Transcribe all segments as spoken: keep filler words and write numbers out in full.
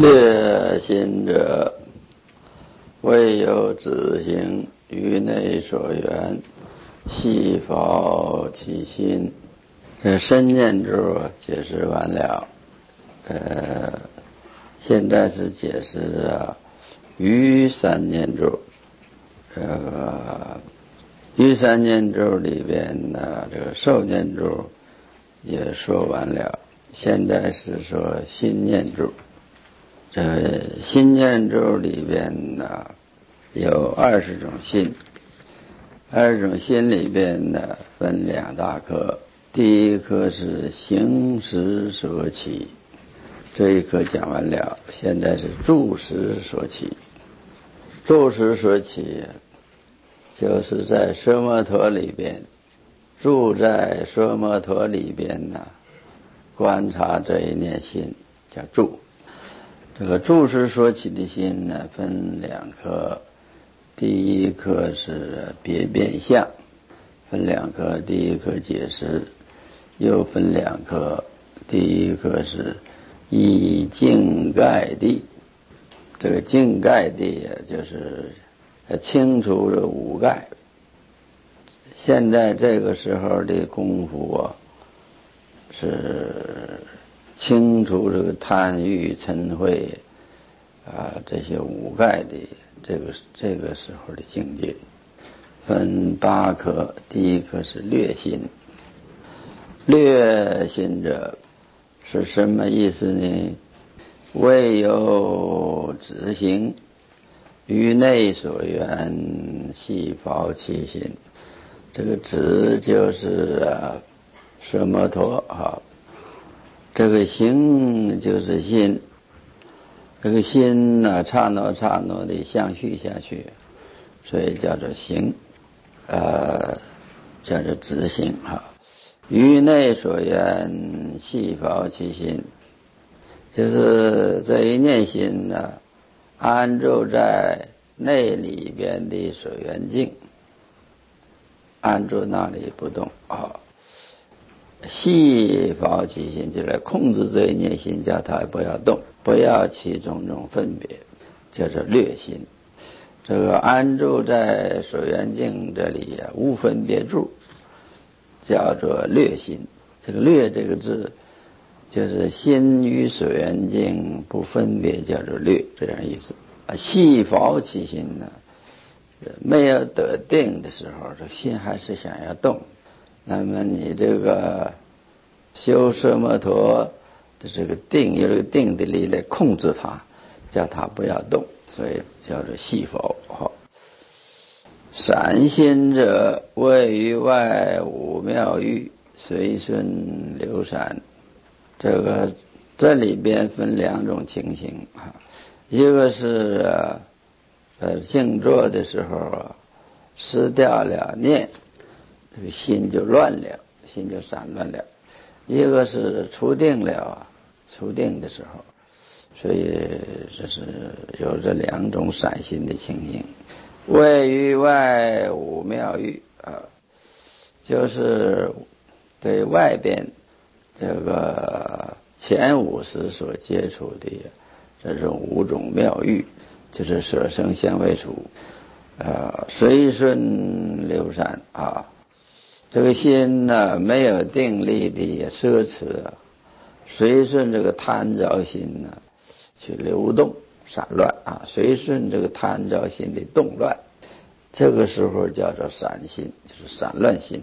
略心者，未有自行于内所缘，细否其心。这身念珠解释完了，呃，现在是解释啊余三念珠。这个余三念珠里边呢，这个受念珠也说完了，现在是说心念珠。这心念珠里边呢有二十种心，二十种心里边呢分两大科，第一科是行识所起，这一科讲完了，现在是住识所起。住识所起就是在奢摩陀里边，住在奢摩陀里边呢，观察这一念心叫住。这个住识所起的心呢分两科，第一科是别变相，分两科，第一科解释，又分两科，第一科是以净盖地。这个净盖地就是清除这五盖。现在这个时候的功夫啊，是清除这个贪欲嗔恚啊这些五盖的这个这个时候的境界，分八科，第一科是略心。略心者是什么意思呢？未有自行于内所缘，细否其心。这个止就是啊奢摩陀啊，这个行就是心，这个心呢刹那刹那的相续下去，所以叫做行，呃，叫做止行啊。于内所缘，细否其心，就是这一念心呢安住在内里边的所缘境，安住那里不动啊。细否其心，就来控制这一念心，叫它不要动，不要起种种分别，叫做略心。这个安住在所缘境这里啊，无分别住，叫做略心。这个略这个字就是心与所缘境不分别，叫做略，这样意思。啊，细否其心呢，没有得定的时候，这心还是想要动，那么你这个修奢摩陀的这个定，有这个定的力来控制它，叫它不要动，所以叫做细否。散心者，位于外五妙欲，随顺流散。这个这里边分两种情形啊，一个是呃静坐的时候啊，失掉了念，这个心就乱了，心就散乱了；一个是出定了，出定的时候，所以这是有这两种散心的情形。位于外五妙欲啊，就是对外边这个前五识所接触的这种五种妙欲，就是舍生香味触，呃，随顺流散啊。这个心呢，没有定力的奢侈，随顺这个贪着心呢去流动散乱啊，随顺这个贪着心的动乱，这个时候叫做散心，就是散乱心。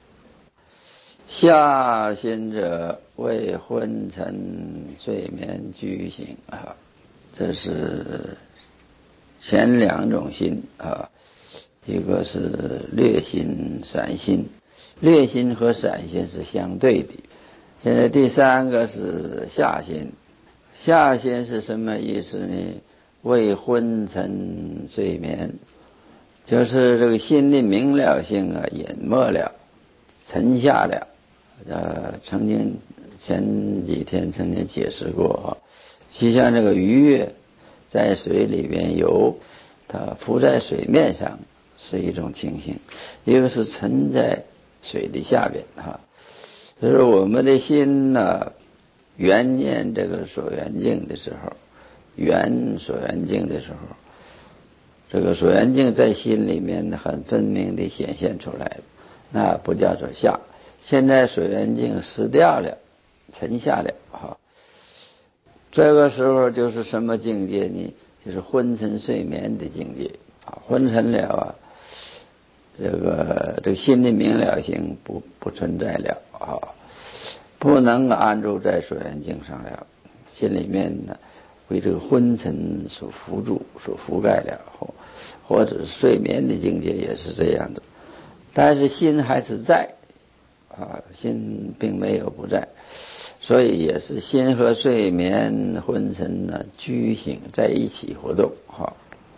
下心者为昏沉睡眠居行啊，这是前两种心啊，一个是略心、散心。略心和散心是相对的。现在第三个是下心。下心是什么意思呢？为昏沉睡眠，就是这个心的明了性啊隐没了，沉下了。呃，曾经前几天曾经解释过啊，就像这个鱼在水里边游，它浮在水面上是一种情形，一个是沉在水的下边哈。就是我们的心呢，缘念这个所缘境的时候， 圆所缘境的时候，这个所缘境在心里面很分明地显现出来，那不叫做下。现在所缘境失掉了，沉下了哈，这个时候就是什么境界呢？就是昏沉睡眠的境界啊，昏沉了啊，这个这个心的明了性不不存在了啊，不能安住在所缘境上了，心里面呢为这个昏沉所覆住、所覆盖了，或或者睡眠的境界也是这样的，但是心还是在啊，心并没有不在，所以也是心和睡眠、昏沉呢居醒在一起活动哈。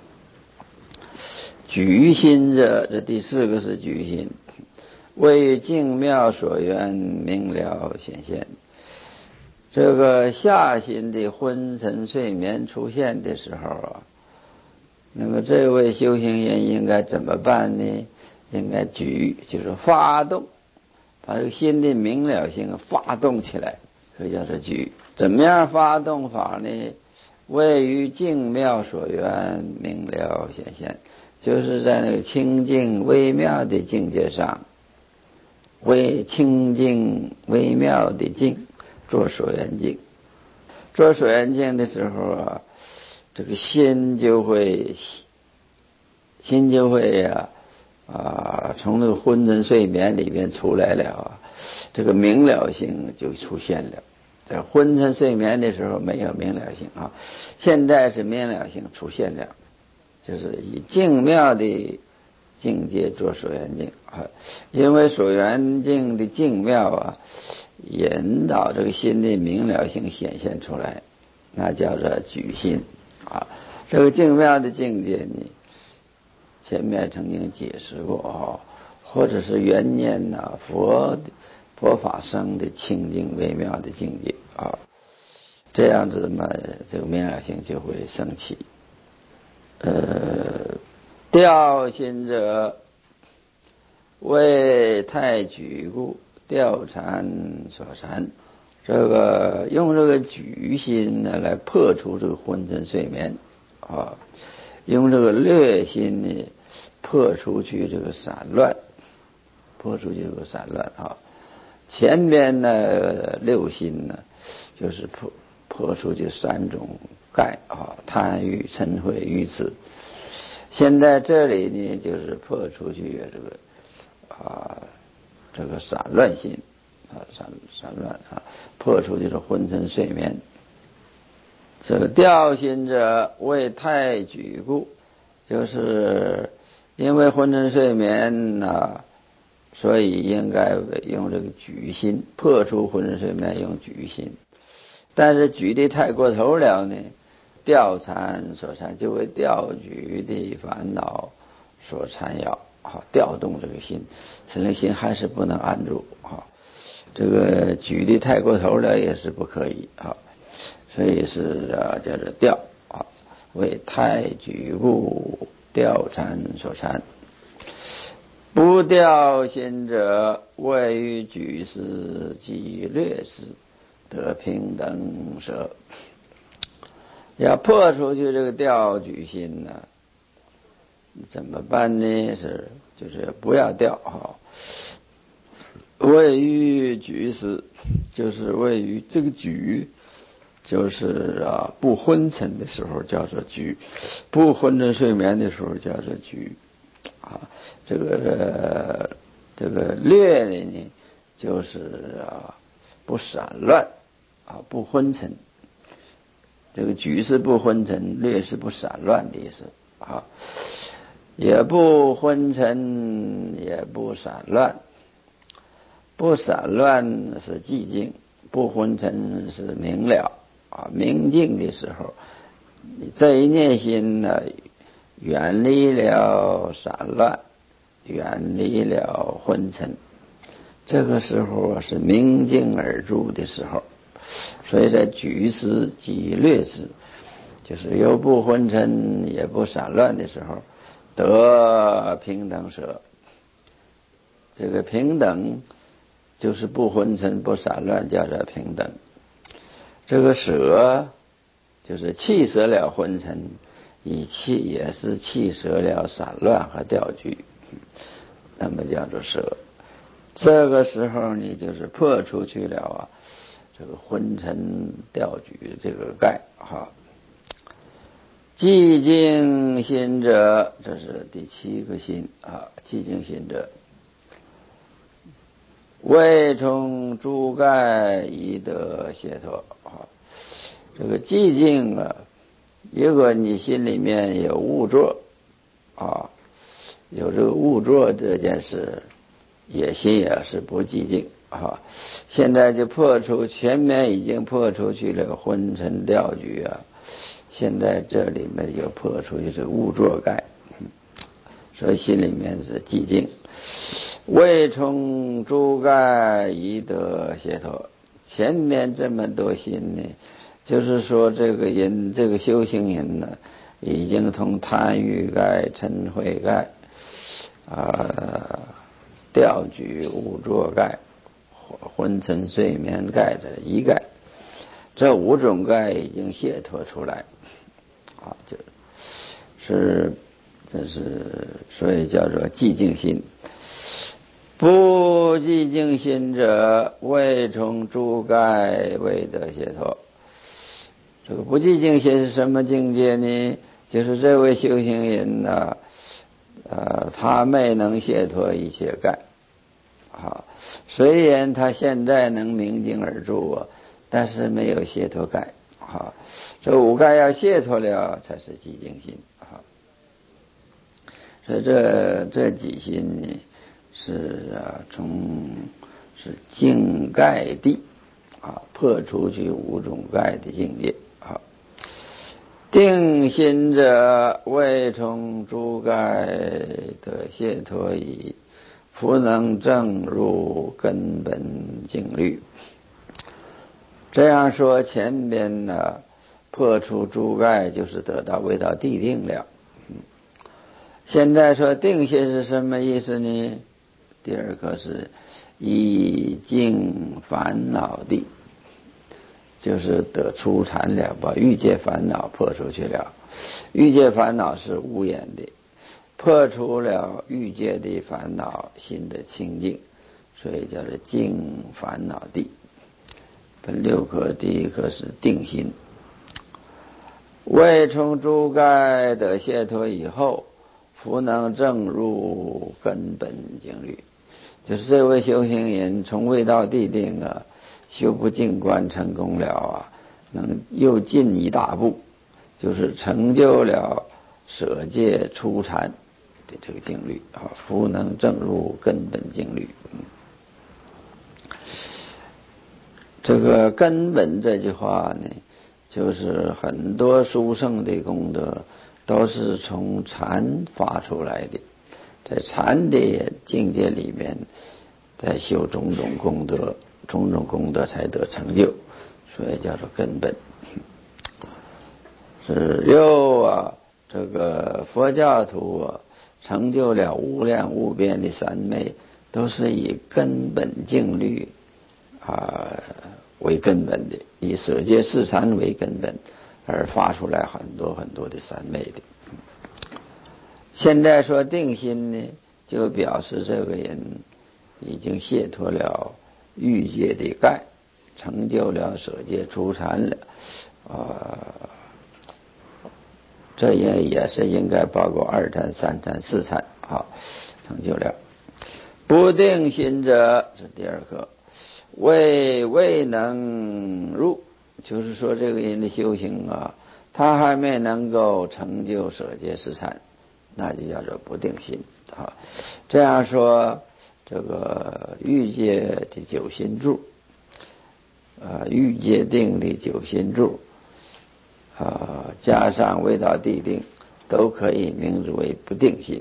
举心者，这第四个是举心，为净妙所缘明了显现。这个下心的昏沉睡眠出现的时候啊，那么这位修行人应该怎么办呢？应该举，就是发动，把这个心的明了性发动起来，所以叫做举。怎么样发动法呢？位于净妙所缘明了显现，就是在那个清净微妙的境界上，为清净微妙的境做所缘境。做所缘境的时候啊，这个心就会心就会啊啊从那个昏沉睡眠里面出来了啊，这个明了性就出现了。在昏沉睡眠的时候没有明了性啊，现在是明了性出现了，就是以净妙的境界做所缘境啊，因为所缘境的净妙啊，引导这个心的明了性显现出来，那叫做举心啊。这个净妙的境界呢，前面曾经解释过啊，或者是缘念呐、啊，佛佛法生的清净微妙的境界啊，这样子嘛，这个明了性就会升起。呃，调心者为太举故，调禅所禅。这个用这个举心呢来破除这个昏沉睡眠啊，用这个略心呢破除去这个散乱，破除去这个散乱啊。前边呢六心呢，就是破破除这三种盖啊，贪欲、嗔恚、愚痴。现在这里呢，就是破除去这个啊这个散乱心啊，散散乱啊，破除就是昏沉睡眠。这个调心者为太举故，就是因为昏沉睡眠呐、啊。所以应该用这个举心破除昏沉睡眠，用举心。但是举的太过头了呢，调禅所缠，就为调举的烦恼所缠绕啊，调动这个心，使那心还是不能安住啊。这个举的太过头了也是不可以啊，所以是啊叫做调啊，为太举故，调禅所缠。不调心者，谓于举思及略思得平等舍。要破出去这个调举心呢，怎么办呢？是就是不要调哈。谓于举思，就是谓于这个举，就是啊不昏沉的时候叫做举，不昏沉睡眠的时候叫做举。啊，这个这个略呢，就是啊不散乱啊，不昏沉。这个举是不昏沉，略是不散乱的意思啊，也不昏沉，也不散乱。不散乱是寂静，不昏沉是明了啊。明净的时候，你这一念心呢，远离了散乱，远离了昏沉，这个时候是明净而住的时候。所以在举思及略思，就是又不昏沉也不散乱的时候，得平等舍。这个平等就是不昏沉不散乱，叫做平等。这个舍就是弃舍了昏沉，以弃也是弃舍了散乱和掉举，那么叫做舍。这个时候你就是破出去了啊，这个昏沉掉举这个盖哈。寂静心者，这是第七个心啊，寂静心者，未从诸盖以得解脱啊。这个寂静啊，如果你心里面有污浊啊，有这个污浊这件事，也心也是不寂静啊。现在就破除，前面已经破出去了昏沉掉举啊，现在这里面又破出去这个污浊盖，所以心里面是寂静。未从诸盖以得解脱，前面这么多心呢，就是说这个人这个修行人呢，已经从贪欲盖、嗔恚盖啊、掉举、污浊盖、昏沉睡眠盖的一盖，这五种盖已经解脱出来啊，就是这是所以叫做寂静心。不寂静心者，未从诸盖未得解脱。这个不寂静心是什么境界呢？就是这位修行人呢，呃，他没能解脱一切盖。啊，虽然他现在能明镜而住啊，但是没有解脱盖。啊，这五盖要解脱了，才是寂静心。啊，所以这这几心呢，是啊，从是净盖地啊，破出去五种盖的境界啊。定心者，未从诸盖得解脱矣，弗能证入根本净律。这样说，前边呢破除诸盖，就是得到未到地定了。现在说定心是什么意思呢？第二个是已尽烦恼地，就是得出禅了，把欲界烦恼破出去了。欲界烦恼是无眼的，破除了欲界的烦恼，心的清净，所以叫做净烦恼地。分六科，第一科是定心。未从诸盖得解脱以后，弗能证入根本净律，就是这位修行人从未到地定啊，修不净观成功了啊，能又进一大步，就是成就了舍戒出禅的这个净律啊，弗能证入根本净律。这个根本这句话呢，就是很多殊胜的功德都是从禅发出来的，在禅的境界里面，在修种种功德，种种功德才得成就，所以叫做根本。是又啊，这个佛教徒啊，成就了无量无边的三昧，都是以根本净律啊为根本的，以舍戒四禅为根本，而发出来很多很多的三昧的。现在说定心呢，就表示这个人已经解脱了欲界的盖，成就了舍戒出禅了，啊、呃，这也也是应该包括二禅、三禅、四禅，好，成就了。不定心者是第二个，未未能入，就是说这个人的修行啊，他还没能够成就舍戒四禅，那就叫做不定心啊。这样说，这个欲界的九心住，啊，欲界定的九心住，啊，加上未到地定，都可以名字为不定心。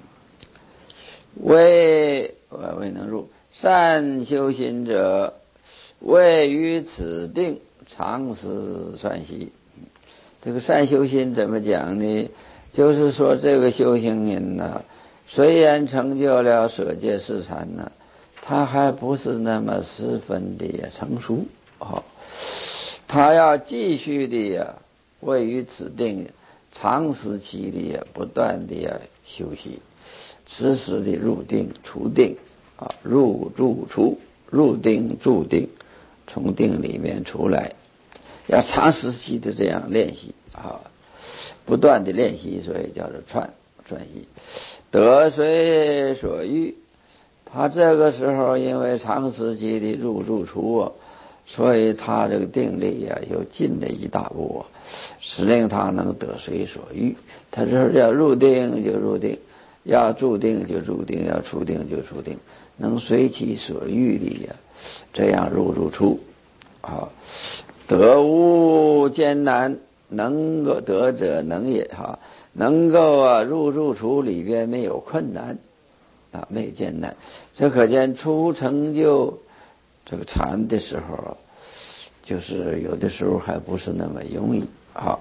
未未能入，善修行者，未于此定常思算息。这个善修心怎么讲呢？就是说这个修行人呢，虽然成就了舍戒四禅呢，他还不是那么十分的成熟啊、哦，他要继续的呀位于此定长时期的不断的休息，时时的入定出定啊，入住出，入定住定，从定里面出来，要长时期的这样练习啊，不断的练习，所以叫做串串习。得随所欲，他这个时候因为长时期的入住出啊，所以他这个定力呀、啊、又进了一大步啊，使令他能得随所欲。他说要入定就入定，要住定就住定，要出定就出定，能随其所欲的呀，这样入入出啊，得无艰难，能够得者能也哈，能够啊入入出里边没有困难啊，没有艰难，这可见出成就这个禅的时候，就是有的时候还不是那么容易啊。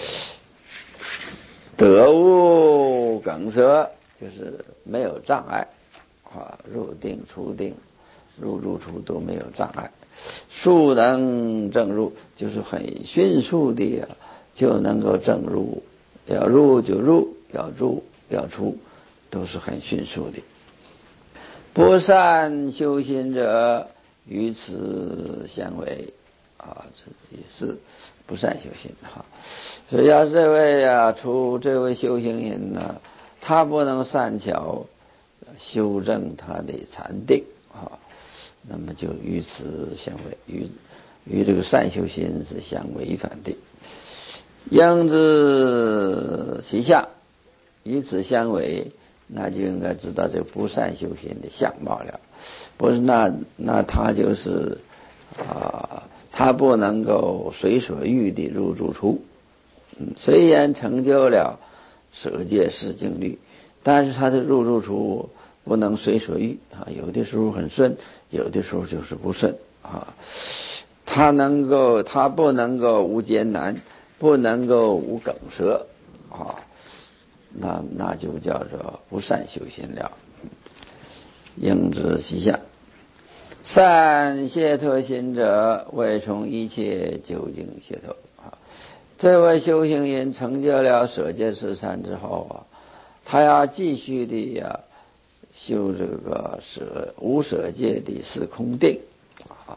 得无梗塞，就是没有障碍啊，入定出定，入入出都没有障碍。速能正入，就是很迅速的呀，就能够正入，要入就入，要入要出，都是很迅速的。不善修行者与此相违啊，这也是不善修行哈。所以要这位啊，出这位修行人呢，他不能善巧修正他的禅定啊，那么就与此相违，与与这个善修心是相违反的。应知其相，与此相违，那就应该知道这不善修行的相貌了。不是那那他就是啊，他不能够随所欲的入入出。嗯，虽然成就了舍戒四静虑，但是他的入入出不能随所欲啊，有的时候很顺，有的时候就是不顺啊。他能够，他不能够无艰难，不能够无梗塞啊，那那就叫做不善修行了。应知其相，善解脱心者，为从一切究竟解脱啊。这位修行人成就了舍戒四禅之后啊，他要继续的呀修这个舍无舍戒的是空定啊，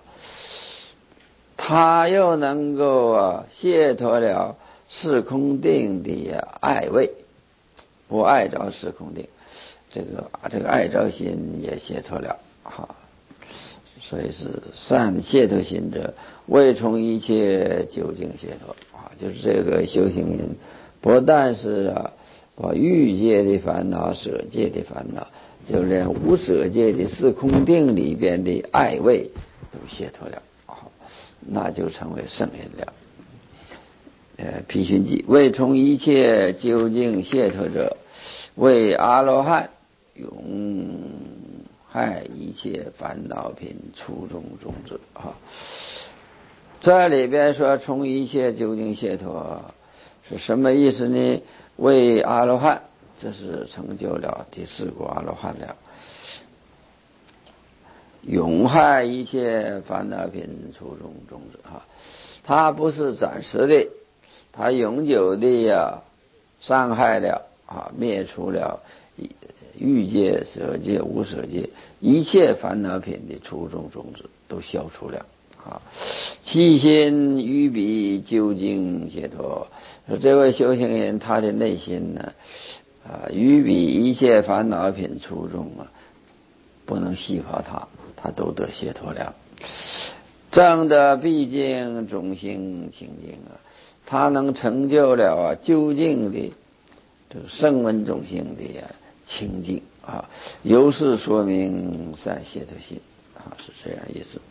他又能够啊解脱了是空定的爱畏，不爱着是空定，这个这个爱着心也解脱了啊。所以是善解脱心者，为从一切究竟解脱啊！就是这个修行人，不但是啊，把欲界的烦恼、舍界的烦恼，就连无舍界的四空定里边的爱畏都解脱了啊，那就成为圣人了。呃，毗熏记为从一切究竟解脱者，为阿罗汉永害一切烦恼品初中种子啊。这里边说从一切究竟解脱是什么意思呢？为阿罗汉，这是成就了第四果阿罗汉了。永害一切烦恼品初中种子啊，它不是暂时的，它永久的呀伤害了啊，灭除了欲界、舍界、无舍界一切烦恼品的初中种子都消除了啊。其心于彼究竟解脱，说这位修行人他的内心呢啊，于彼一切烦恼品初中啊，不能细化它，他都得解脱了。正的毕竟种性清净啊，他能成就了啊究竟的这个声闻种性的呀清净啊，由是说明善解脱心啊，是这样意思。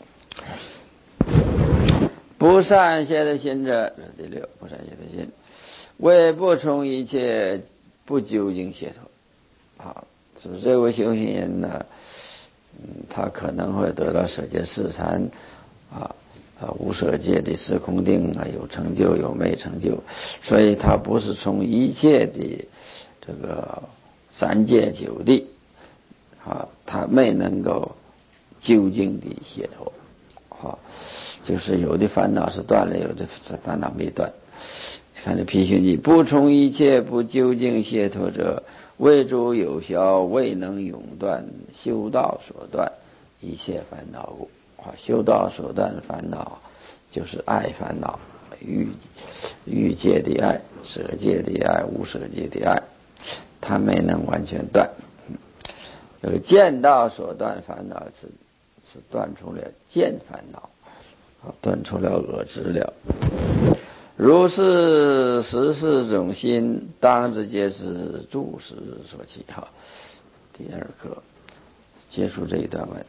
不善解脱心者，第六，不善解脱心，为不从一切不究竟解脱啊。是这位修行人呢，嗯，他可能会得到舍戒四禅啊。啊，无舍界的是空定啊，有成就有没成就，所以他不是从一切的这个三界九地啊，他没能够究竟的解脱啊，就是有的烦恼是断了，有的烦恼没断， 看这批评记，不从一切不究竟解脱者，为诸有效，未能永断修道所断一切烦恼故。啊，修道所断的烦恼就是爱烦恼，欲欲界的爱，舍界的爱，无舍界的爱，他没能完全断。这个见道所断烦恼是是断除了见烦恼，断除了恶知了。如是十四种心，当知皆是住时所起。哈，第二课结束这一段文。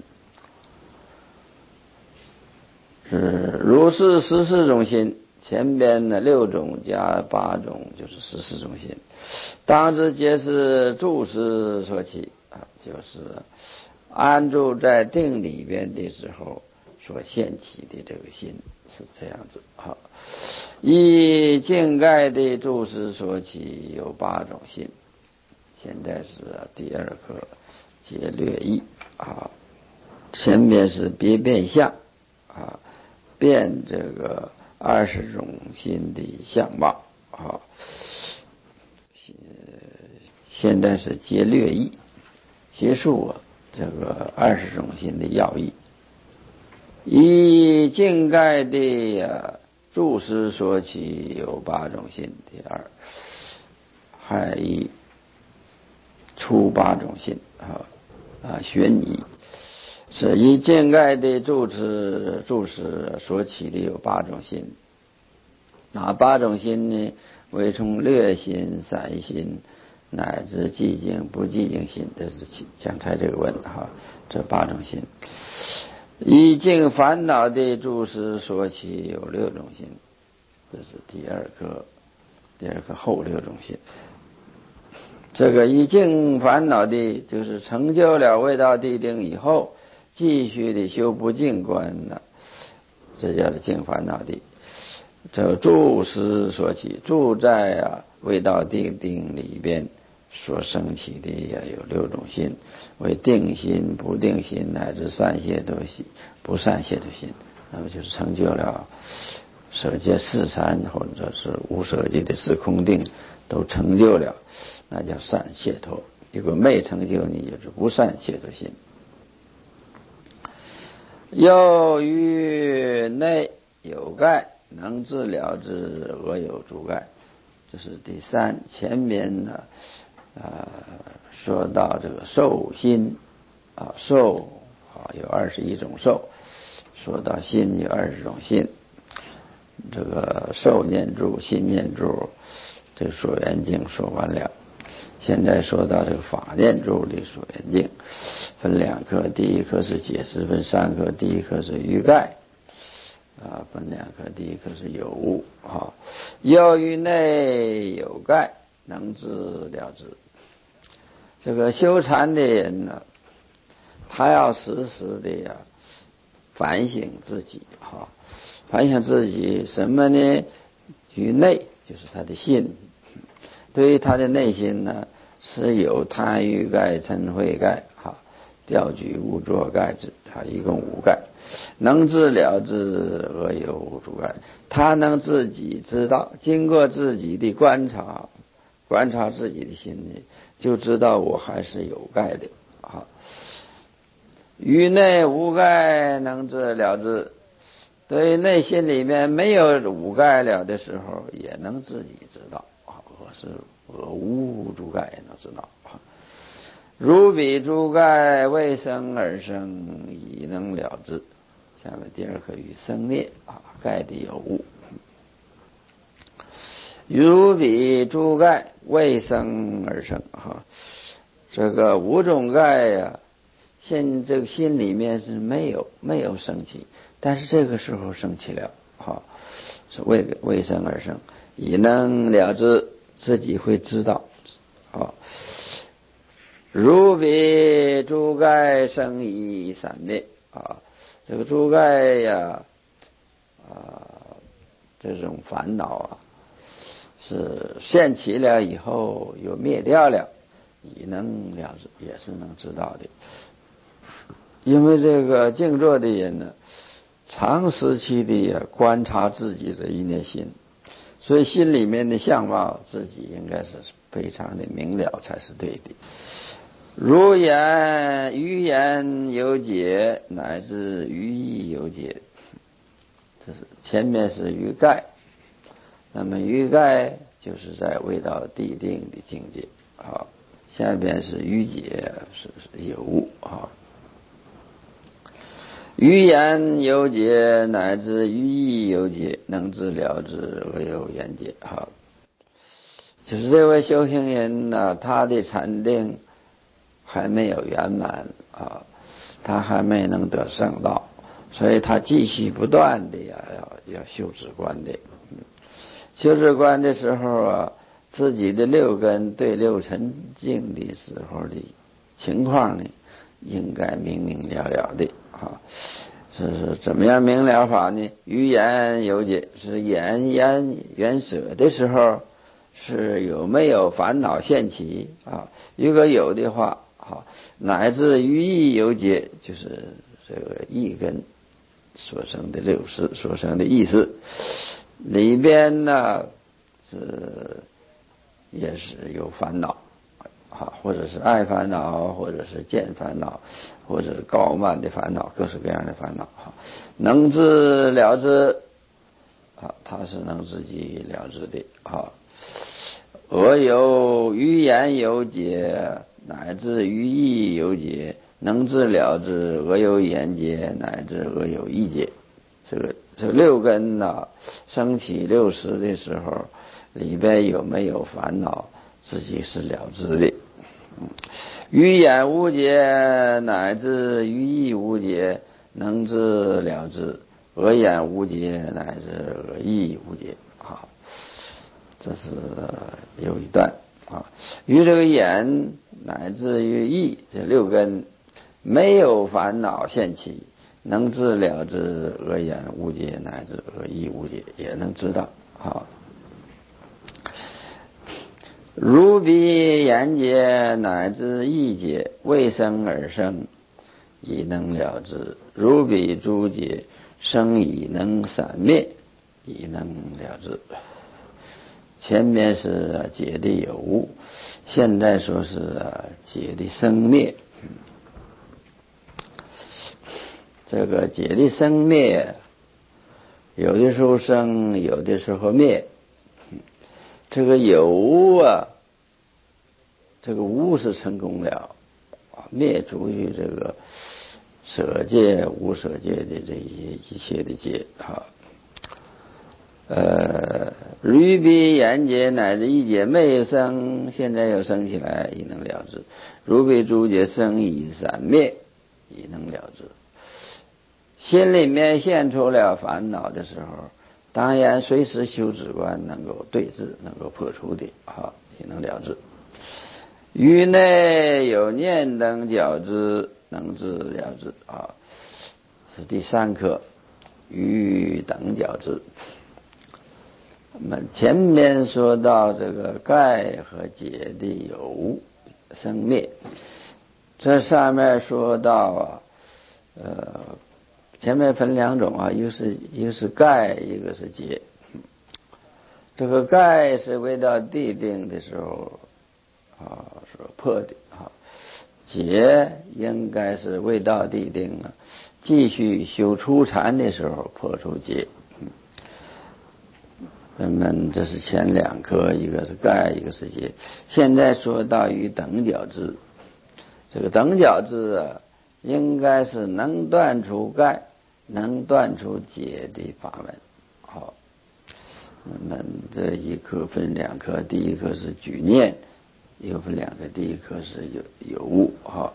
是如是十四种心，前边的六种加八种就是十四种心，当知皆是住时所起啊，就是安住在定里边的时候所现起的这个心是这样子。好，依境界的住时所起有八种心，现在是第二课皆略译啊，前面是别变相啊。变这个二十种心的相貌啊，现在是皆略译，结束啊这个二十种心的要义。依境界的住时所起有八种心，第二还依出八种心啊啊悬疑。是依境界的住持住持所起的有八种心，哪八种心呢？为从略心、散心，乃至寂静不寂静心，这是讲才这个问哈。这八种心，依境烦恼的住持所起有六种心，这是第二个第二个后六种心。这个依境烦恼的，就是成就了未到地定以后。继续的修不净观呢，这叫做净烦恼的。这住时所起，住在啊未到定定里边所升起的也有六种心，为定心、不定心乃至善解脱心、不善解脱心，那么就是成就了舍界四禅或者是无舍界的四空定都成就了，那叫善解脱。如果没成就，你就是不善解脱心。又于内有盖，能自了之，俄有诸盖。这是第三。前面呢，呃，说到这个受心啊，受啊有二十一种受，说到心有二十种心。这个受念住、心念住，这个所缘境说完了。现在说到这个法念住的所缘境，分两课，第一课是解释，分三课，第一课是余盖啊，分两课，第一课是有无啊。又于内有盖，能自了之。这个修禅的人呢，他要时时的呀反省自己哈，反省自己什么呢？于内就是他的心。对于他的内心呢，是有贪欲盖、嗔恚盖、哈、调举无作盖之，哈，一共五盖。能自了之，俄有无诸盖。他能自己知道，经过自己的观察，观察自己的心里，就知道我还是有盖的，哈。于内无盖，能自了之。对于内心里面没有五盖了的时候，也能自己知道。我是我无诸盖也能知道，如彼诸盖未生而生，已能了之。下面第二课与生灭啊，盖的有无。如彼诸盖未生而生哈，这个五种盖呀、啊，现这个心里面是没有没有升起，但是这个时候升起了哈，是未未生而生，已能了之。自己会知道，啊，如彼诸盖生已散灭啊，这个诸盖呀，啊，这种烦恼啊，是现起了以后又灭掉了，已能了知，也是能知道的。因为这个静坐的人呢，长时期的观察自己的一念心。 所以心里面的相貌自己应该是非常的明了才是对的。如言于言有解，乃至于义有解。这是前面是于盖，那么于盖就是在未到地定的境界，好，下边是于解，是是有物啊。于言有解，乃至于义有解，能知了之而有言解。好，就是这位修行人呢，他的禅定还没有圆满啊，他还没能得圣道，所以他继续不断的呀，要要修止观的。修止观的时候啊，自己的六根对六尘境的时候的情况呢，应该明明了了的啊。是是怎么样明了法呢？于言有解，是言言缘舍的时候，是有没有烦恼现起啊？如果有的话，好，乃至于义有解，就是这个义根所生的六识所生的意思里边呢，是也是有烦恼啊，或者是爱烦恼，或者是见烦恼，或者是高慢的烦恼，各式各样的烦恼哈，能知了之啊，他是能自己了知的啊。俄有于言有解，乃至于义有解，能知了之，俄有言解，乃至俄有义解。这个这六根呢、啊，升起六识的时候，里边有没有烦恼，自己是了知的。于言无解，乃至于义无解，能知了之；俄言无解，乃至俄义无解。好，这是有一段啊。于这个言乃至于义这六根没有烦恼现起，能知了之，俄言无解，乃至俄义无解，也能知道。好。如彼言解，乃至义解，未生而生，已能了之；如彼诸解，生已能散灭，已能了之。前面是解的有无，现在说是解的生灭。这个解的生灭，有的时候生，有的时候灭。这个有无啊，这个无是成功了啊，灭除于这个舍戒无舍戒的这些一切的戒啊。呃，于彼言解乃至义解未生，现在又生起来，亦能了之；如彼诸解生已散灭，亦能了之。心里面现出了烦恼的时候，当然随时修止观能够对治，能够破除的啊，也能了之。于内有念等觉知，能知了之啊，是第三课，于等觉知。那么前面说到这个盖和解的有无生灭，这上面说到啊，呃，前面分两种啊，一个是一个是盖，一个是解。这个盖是未到地定的时候啊所破的啊，解应该是未到地定啊，继续修初禅的时候破除解。那么这是前两科，一个是盖，一个是解。现在说到于等觉知，这个等觉知啊，应该是能断除盖，能断除解的法门。好，那么这一科分两科，第一科是举念，又分两个，第一科是有有物。好，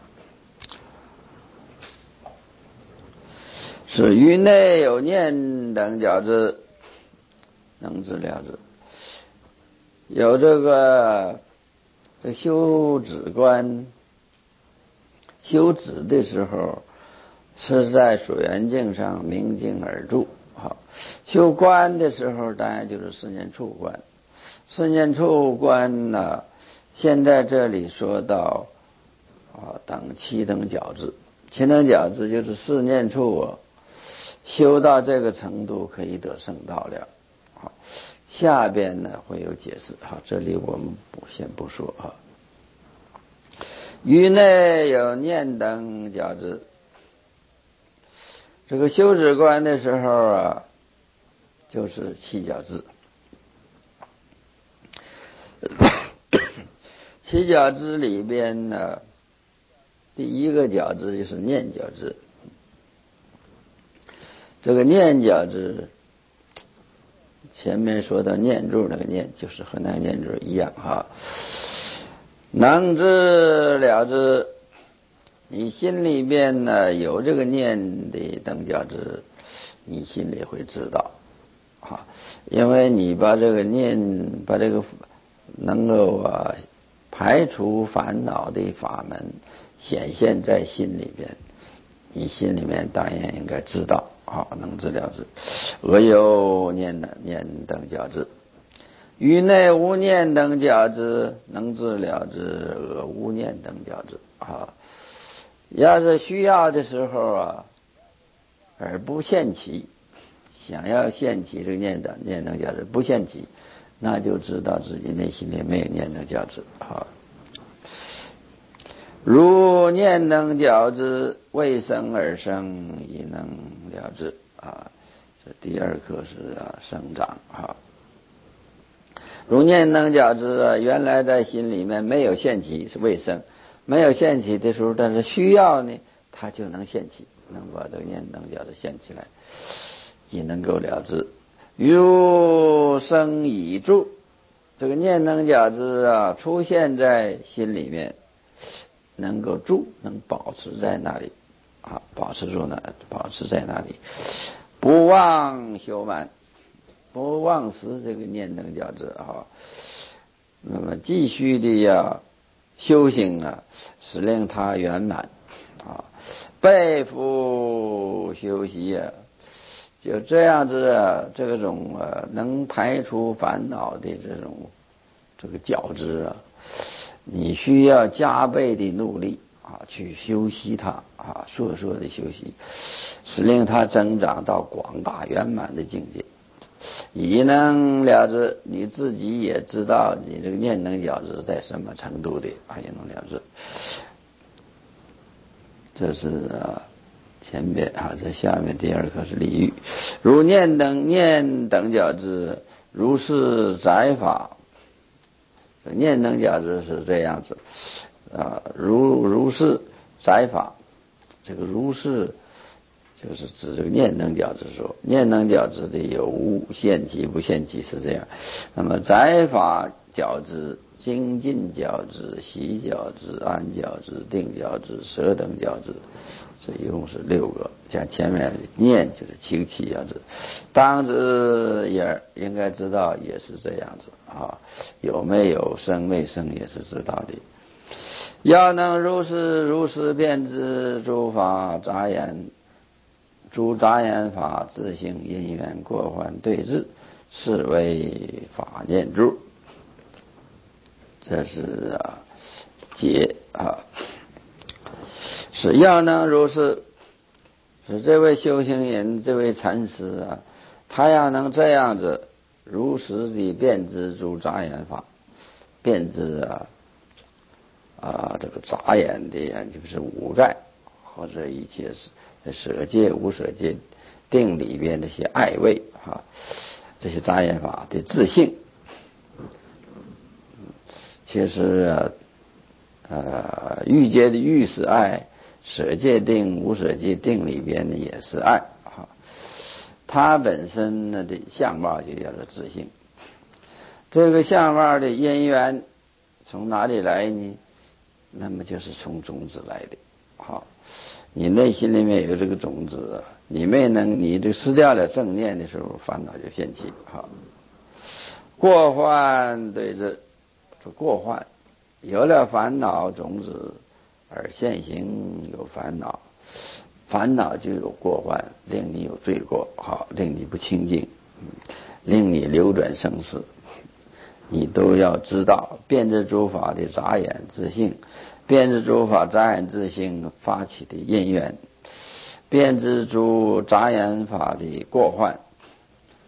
是于内有念等觉知，能知了之。有这个这修止观，修止的时候是在所缘境上明镜而住。好，修观的时候当然就是四念处观。四念处观呢，现在这里说到啊，等七等觉知。七等觉知就是四念处啊，修到这个程度可以得圣道了。好， 下边呢会有解释，好，这里我们不先不说啊。于内有念等觉知，这个修止观的时候啊，就是七觉知。七觉知里边呢，第一个觉知就是念觉知。这个念觉知，前面说的念住那个念，就是和那个念住一样哈。能知了知，你心里边呢有这个念的等觉知，你心里会知道啊，因为你把这个念，把这个能够啊排除烦恼的法门显现在心里边，你心里面当然应该知道啊，能知了知。俄有念等念等觉知，于内无念等觉知，能知了知，俄无念等觉知啊。要是需要的时候啊，而不现起，想要现起这个念等念等觉知不现起，那就知道自己内心里没有念等觉知啊。如念等觉知未生而生，亦能了知啊。这第二课是啊生长啊。如念等觉知啊，原来在心里面没有现起，是未生。没有现起的时候，但是需要呢，它就能现起，能把这个念等觉知现起来，也能够了知。如生已住，这个念等觉知啊，出现在心里面，能够住，能保持在那里啊，保持住呢，保持在那里，不忘修满，不忘失这个念等觉知啊。那么继续的呀修行啊，使令它圆满啊，背负修习啊，就这样子啊，这种啊能排除烦恼的这种这个觉知啊，你需要加倍的努力啊，去修习它啊，烁烁的修习，使令它增长到广大圆满的境界。已能了知，你自己也知道你这个念能觉知在什么程度的啊，也能了知。这是啊前边啊，这下面第二课是例喻。如念等念等觉知，如是载法。念等觉知是这样子啊，如如是载法，这个如是就是指这个念等觉知说，念等觉知的有无现起不现起是这样。那么载法觉知、精进觉知、习觉知、安觉知、定觉知、舍等觉知，这一共是六个。像前面念就是七个七觉知，当知也应该知道也是这样子啊，有没有生未生也是知道的。要能如是如是遍知诸法杂言。诸杂言法自性因缘过患对治，是为法念住。这是啊解啊，是要能如是，是这位修行人，这位禅师啊，他要能这样子如实的遍知诸杂言法，遍知啊啊这个杂言的呀，就是五盖或者一切是舍戒无舍戒定里边这些爱味啊，这些杂言法的自性，其实啊呃欲界的欲是爱，舍戒定无舍戒定里边的也是爱啊，它本身呢的相貌就叫做自性。这个相貌的因缘从哪里来呢？那么就是从种子来的。好，你内心里面有这个种子，你没能你这失掉了正念的时候，烦恼就现起。好，过患对治，这过患有了烦恼种子而现行有烦恼，烦恼就有过患，令你有罪过，好，令你不清净，令你流转生死。你都要知道遍知诸法的杂眼自性，遍知诸法杂眼自性发起的因缘，遍知诸杂眼法的过患，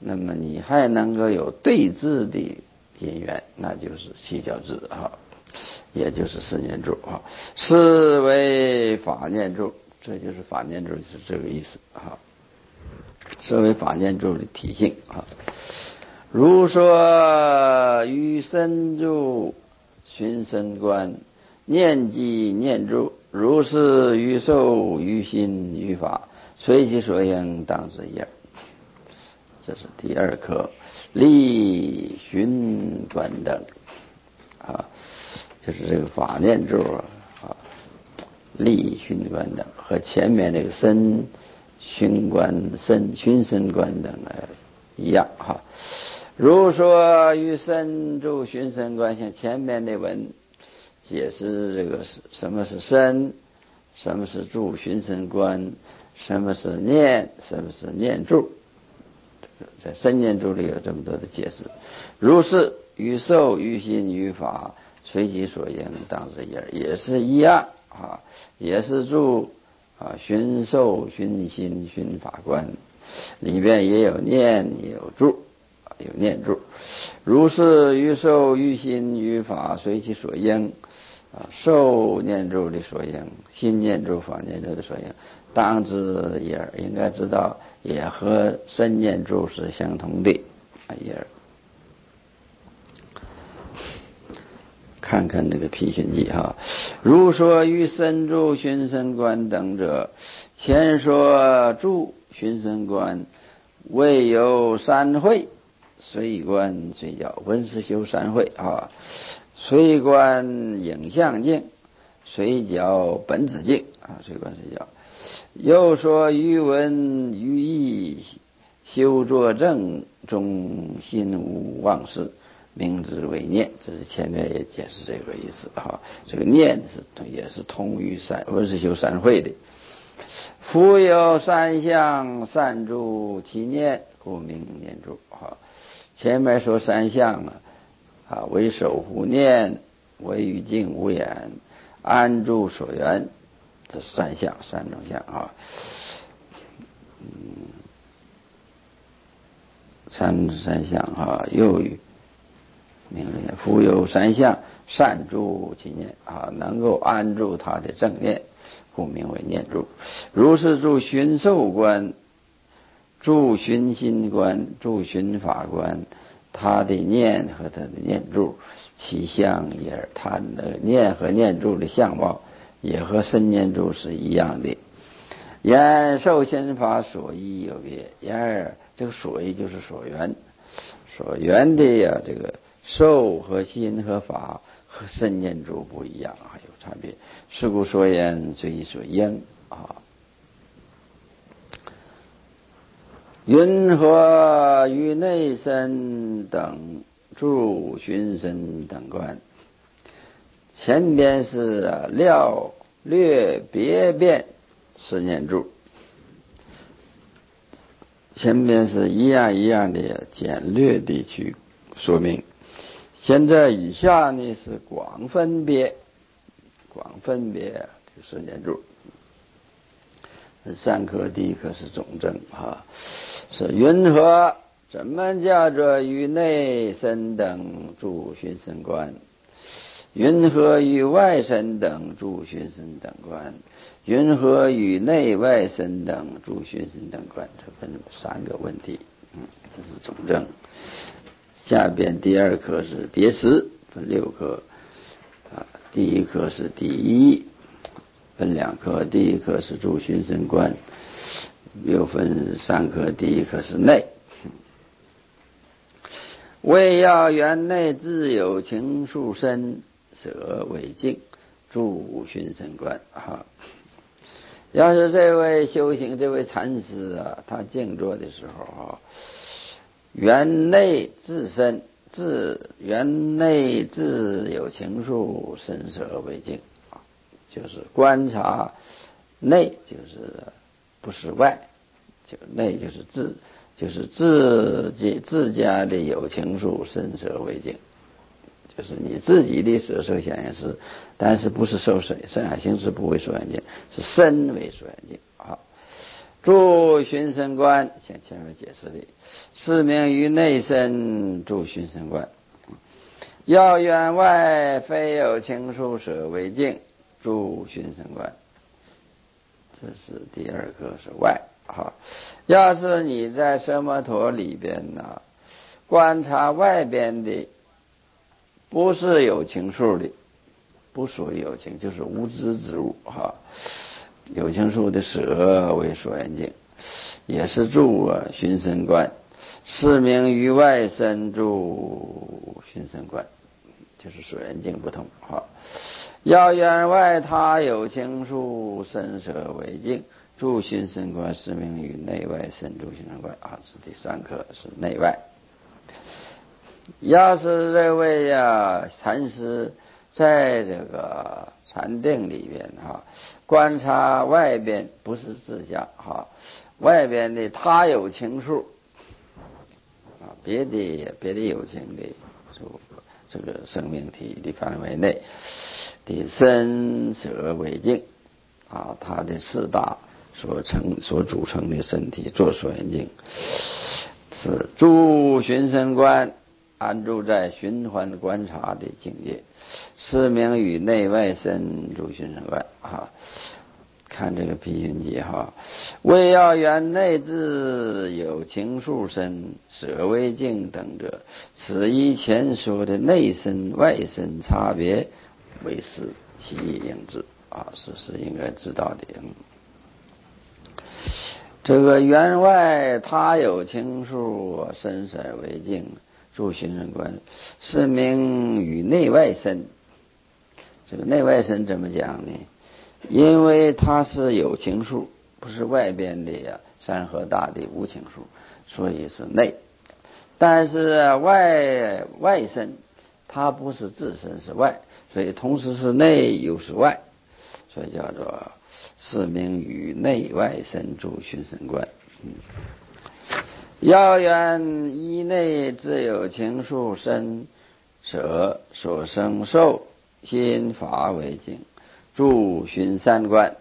那么你还能够有对治的因缘，那就是七角智啊，也就是四念住啊，是为法念住，这就是法念住是这个意思啊，是为法念住的体性啊。如说于身住寻身观，念即念住，如是于受于心于法，随其所应当知也。这是第二课，立寻观等啊，就是这个法念住啊，立寻观等和前面那个身寻观身寻身观等啊一样哈。如说与身住寻身观，像前面那文解释这个是什么是身，什么是住寻身观，什么是念，什么是念住，在身念住里有这么多的解释。如是于受于心于法，随其所应当知也，也是一样啊，也是住啊寻受寻心寻法观，里边也有念也有住，有念住。如是于受于心于法，随其所应啊，受念住的所应，心念住法念住的所应，当知也，应该知道也和身念住是相同的啊也。看看那个辟寻记哈，如说于身住寻身观等者，前说住寻身观未有三会，随观随教，闻思修三会啊，随观影像境，随教本子境啊，随观随教。又说于文于义修作正中心无忘事，名之为念，这是前面也解释这个意思啊。这个念是也是通于三闻思修三会的。夫有三相，善住其念，故名念住啊。前面说三相啊，啊为守护念，为于静无眼，安住所缘，这三相三种相啊。嗯，三三相啊，又与名念，夫有三相，善住其念啊，能够安住他的正念，故名为念住。如是住寻受观，住寻心观，住寻法观，他的念和他的念住其相也，他的念和念住的相貌也和身念住是一样的。言受心法所依有别，然而这个所依就是所缘，所缘的呀，这个受和心和法和身念住不一样啊，有差别。是故所言随其所应啊。云何于内身等住寻身等观？前边是料略别变是念住，前边是一样一样的简略的去说明。现在以下呢是广分别，广分别就是念住。三科第一科是总证啊，是云何怎么叫做于内身等住寻身观？云何于外身等住寻身等观？云何与内外身等住寻身等观？这分三个问题，嗯，这是总证。下边第二课是别识，分六课啊，第一课是第一，分两课，第一课是住寻身观，又分三课，第一课是内。为要缘内自有情数身，舍为静，住寻身观啊。要是这位修行这位禅师啊，他静坐的时候啊，缘内自身，自缘内自有情数，身舍为静啊，就是观察内，就是不是外，就内就是自，就是自己自家的有情数，身舍为静。就是你自己的色受想行识，但是不是受身身海行识不为所缘境，是身为所缘境啊。 住寻声观，像前面解释的，是名于内身，住寻声观。要远外，非有情数舍为境，住寻声观。这是第二个是外。好，要是你在奢摩陀里边呢，观察外边的，不是有情数的，不属于有情，就是无知之物哈。有情数的舍为所缘境，也是住啊寻声观，是名于外身住寻声观，就是所缘境不同哈。要远外他有情数身舍为境，住寻声观，是名于内外身住寻声观啊。这第三课是内外。要是这位呀禅师在这个禅定里边哈，观察外边不是自相哈，外边的他有情数啊，别的别的有情的这个生命体的范围内的身舍为境啊，它的四大所成所组成的身体做所缘境，是住寻声观，安住在循环观察的境界，是名与内外身住寻声观啊。看这个批云记哈，为要远内自有情数身舍为境等者，此依前说的内身外身差别为是其应知啊，是是应该知道的。这个员外他有情数身舍为境，住寻声观，是名与内外身。这个内外身怎么讲呢？因为它是有情数，不是外边的呀山河大地无情数，所以是内。但是外外身它不是自身是外，所以同时是内又是外，所以叫做是名与内外身住寻声观。嗯，要远依内自有情数身舍所生受心法为境，住寻三观。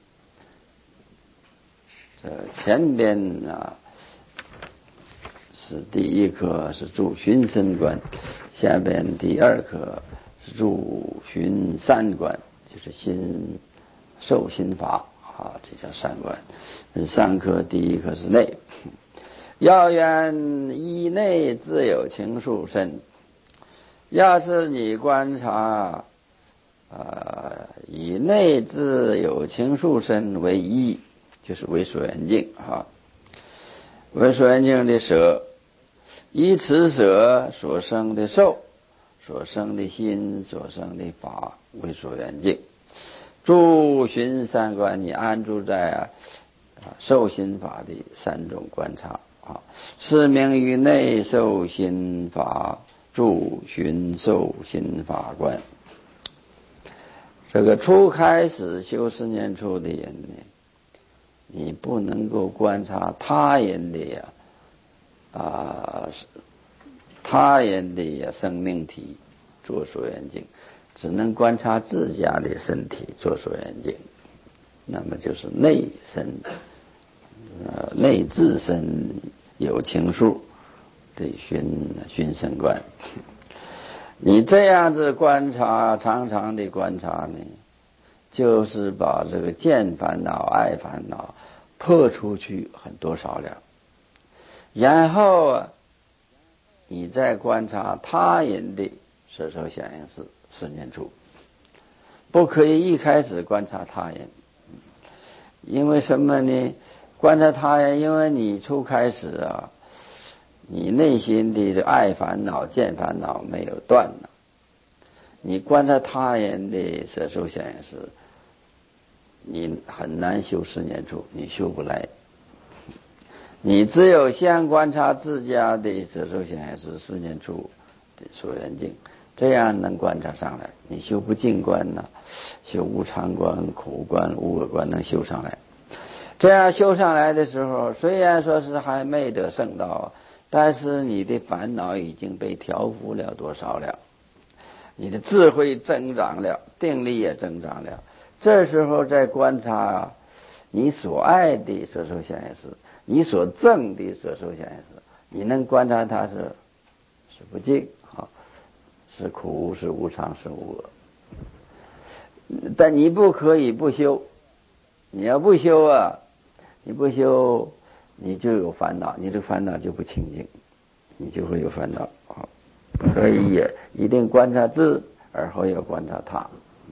这前边啊是第一课是住寻声观，下边第二课是住寻三观，就是心受心法啊，这叫三观。上课第一课是内，要远依内自有情数身。要是你观察呃，以内自有情数身为一，就是为所缘境啊。为所缘境的舍，依此舍所生的受、所生的心、所生的法为所缘境。住寻三观，你安住在啊受心法的三种观察啊，是名于内受心法住寻受心法观。这个初开始修十念处的人呢，你不能够观察他人的呀啊，他人的呀生命体做所缘境，只能观察自家的身体做所缘境，那么就是内身呃内自身有情数的寻寻声观。你这样子观察，常常的观察呢，就是把这个见烦恼、爱烦恼破出去很多少量，然后啊，你再观察他人的色受想行识十念处，不可以一开始观察他人，因为什么呢？观察他人，因为你初开始啊，你内心的爱烦恼、见烦恼没有断呢，你观察他人的色受想行识，你很难修十念处，你修不来。你只有先观察自家的色受想行识十念处的所缘境，这样能观察上来。你修不净观呢，修无常观、苦观、无我观能修上来。这样修上来的时候，虽然说是还没得圣道，但是你的烦恼已经被调伏了多少了，你的智慧增长了，定力也增长了。这时候再观察你所爱的色受想行识，你所憎的色受想行识，你能观察它是是不净啊，是苦，是无常，是无我。但你不可以不修，你要不修啊，你不修，你就有烦恼，你这烦恼就不清净，你就会有烦恼啊。所以也一定观察自，而后要观察他。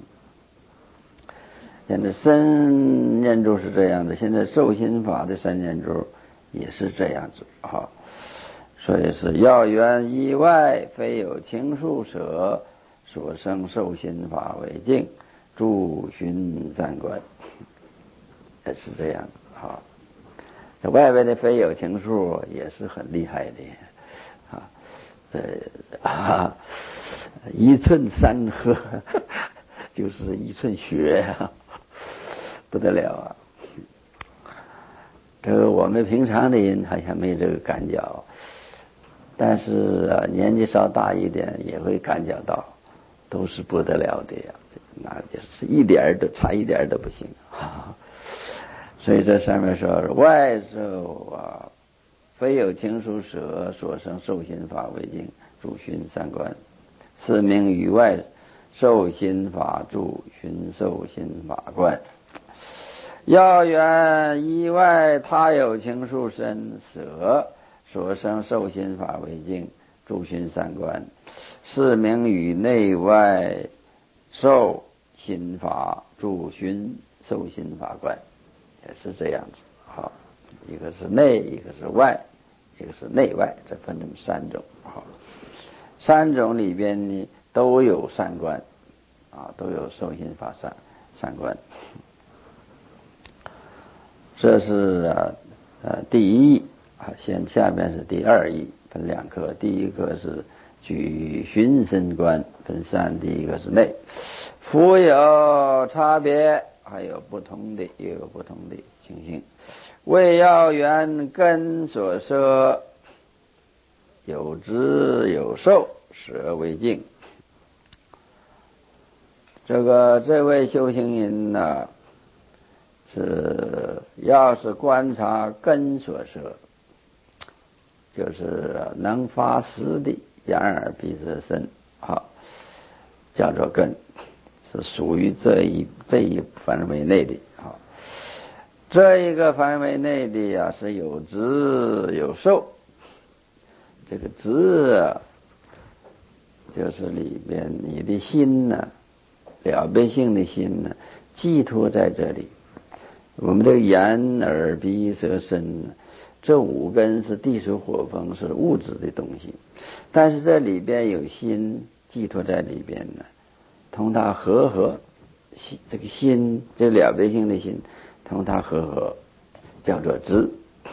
现在三念住是这样的，现在受心法的三念住也是这样子啊。所以是要缘意外，非有情数舍，所生受心法为净，诸寻三观，也是这样子啊。这外边的非有情数也是很厉害的啊，这啊一寸山河就是一寸血啊，不得了啊。这个我们平常的人好像没这个感觉，但是、啊、年纪稍大一点也会感觉到，都是不得了的呀，那就是一点都差一点都不行啊。所以这上面说外受啊，非有情数舍，所生受心法为净，诸寻三观，是名于外受心法住，寻受心法观。要缘意外他有情数身舍，所生受心法为净，诸寻三观，是名于内外受心法住，寻受心法观，也是这样子。好，一个是内，一个是外，一个是内外，这分成三种。好，三种里边呢都有三观啊，都有受心法三三观。这是啊呃第一义啊，现下面是第二义，分两课。第一课是举寻身观，分三。第一个是内，复有差别，还有不同的，也有不同的情形。为要缘根所摄，有知有受，舍为净。这个这位修行人呢、啊，是要是观察根所摄，就是能发识的眼耳鼻舌身啊，叫做根，是属于这一这一范围内的啊。这一个范围内的呀、啊，是有知有受。这个知啊，就是里边你的心呢、啊，了别性的心呢，寄托在这里。我们这个眼耳鼻舌身，这五根是地水火风，是物质的东西，但是这里边有心寄托在里边呢，同它和合，这个心这了别性的心同它和合，叫做知。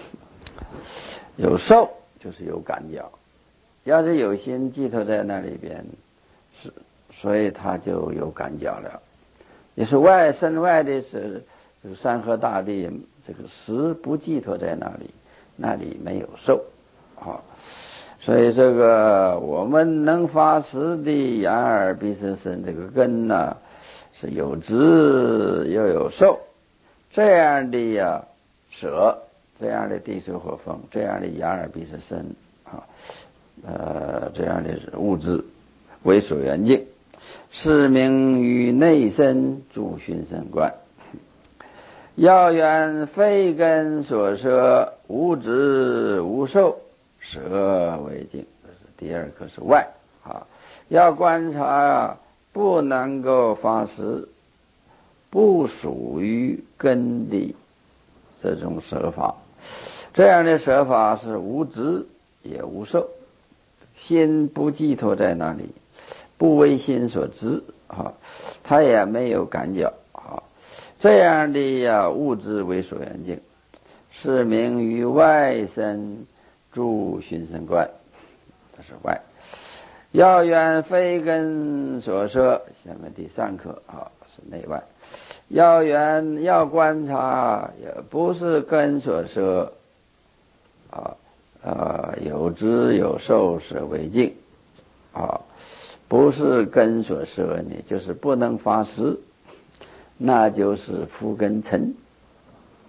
有受就是有感觉，要是有心寄托在那里边，是所以它就有感觉了。也是外身外的是这个山河大地，这个识不寄托在那里，那里没有受啊。所以这个我们能发识的眼耳鼻舌身这个根呢，是有知又有受，这样的呀舍，这样的地水火风，这样的眼耳鼻舌身啊，呃，这样的物质为所缘境，是名于内身诸寻身观。要缘非根所摄，无知无受，舍为净。这是第二课，是外啊。要观察不能够发识，不属于根的这种舍法，这样的舍法是无知也无受，心不寄托在那里，不为心所知啊，他也没有感觉啊。这样的呀物质为所缘境，是名于外身诸寻身观，这是外。要缘非根所摄，下面第三课啊是内外。要缘要观察，也不是根所摄啊，呃有知有受，舍为净啊，不是根所摄呢，就是不能发识，那就是覆根尘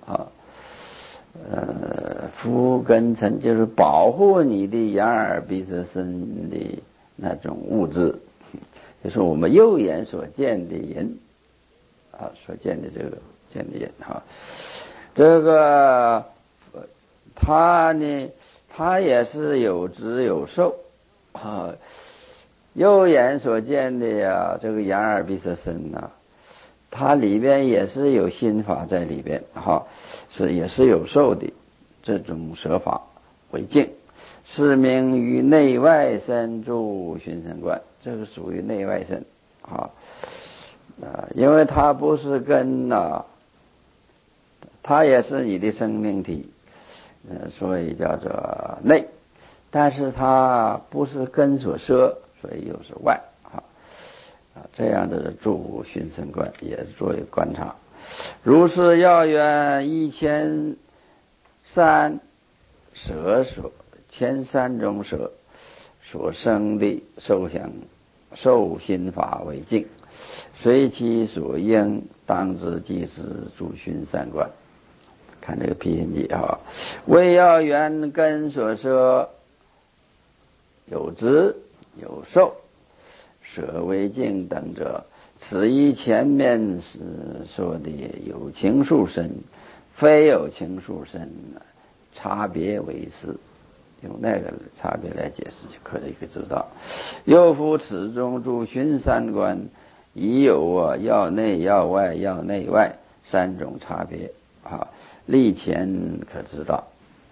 呃，福根尘就是保护你的眼耳鼻舌身的那种物质，就是我们肉眼所见的人啊，所见的这个见的人哈，这个他呢，他也是有质有受啊，肉眼所见的呀，这个眼耳鼻舌身呐，它里边也是有心法在里边哈，是也是有受的这种舍法为境，是名于内外身住寻声观，这个属于内外身啊，呃，因为它不是根呐、啊，它也是你的生命体，呃，所以叫做内，但是它不是根所摄，所以又是外啊。啊，这样的住寻声观也是作为观察。如是要缘一千三舍所千三种舍所生的受想受心法为境，随其所应，当知即是住寻三观。看这个批评记啊，为要缘根所摄，有知有受舍为境等者，此一前面是说的有情数身，非有情数身，差别为是，用那个差别来解释就可以知道。又复此中诸寻三观，已有啊要内要外要内外三种差别啊，历前可知道。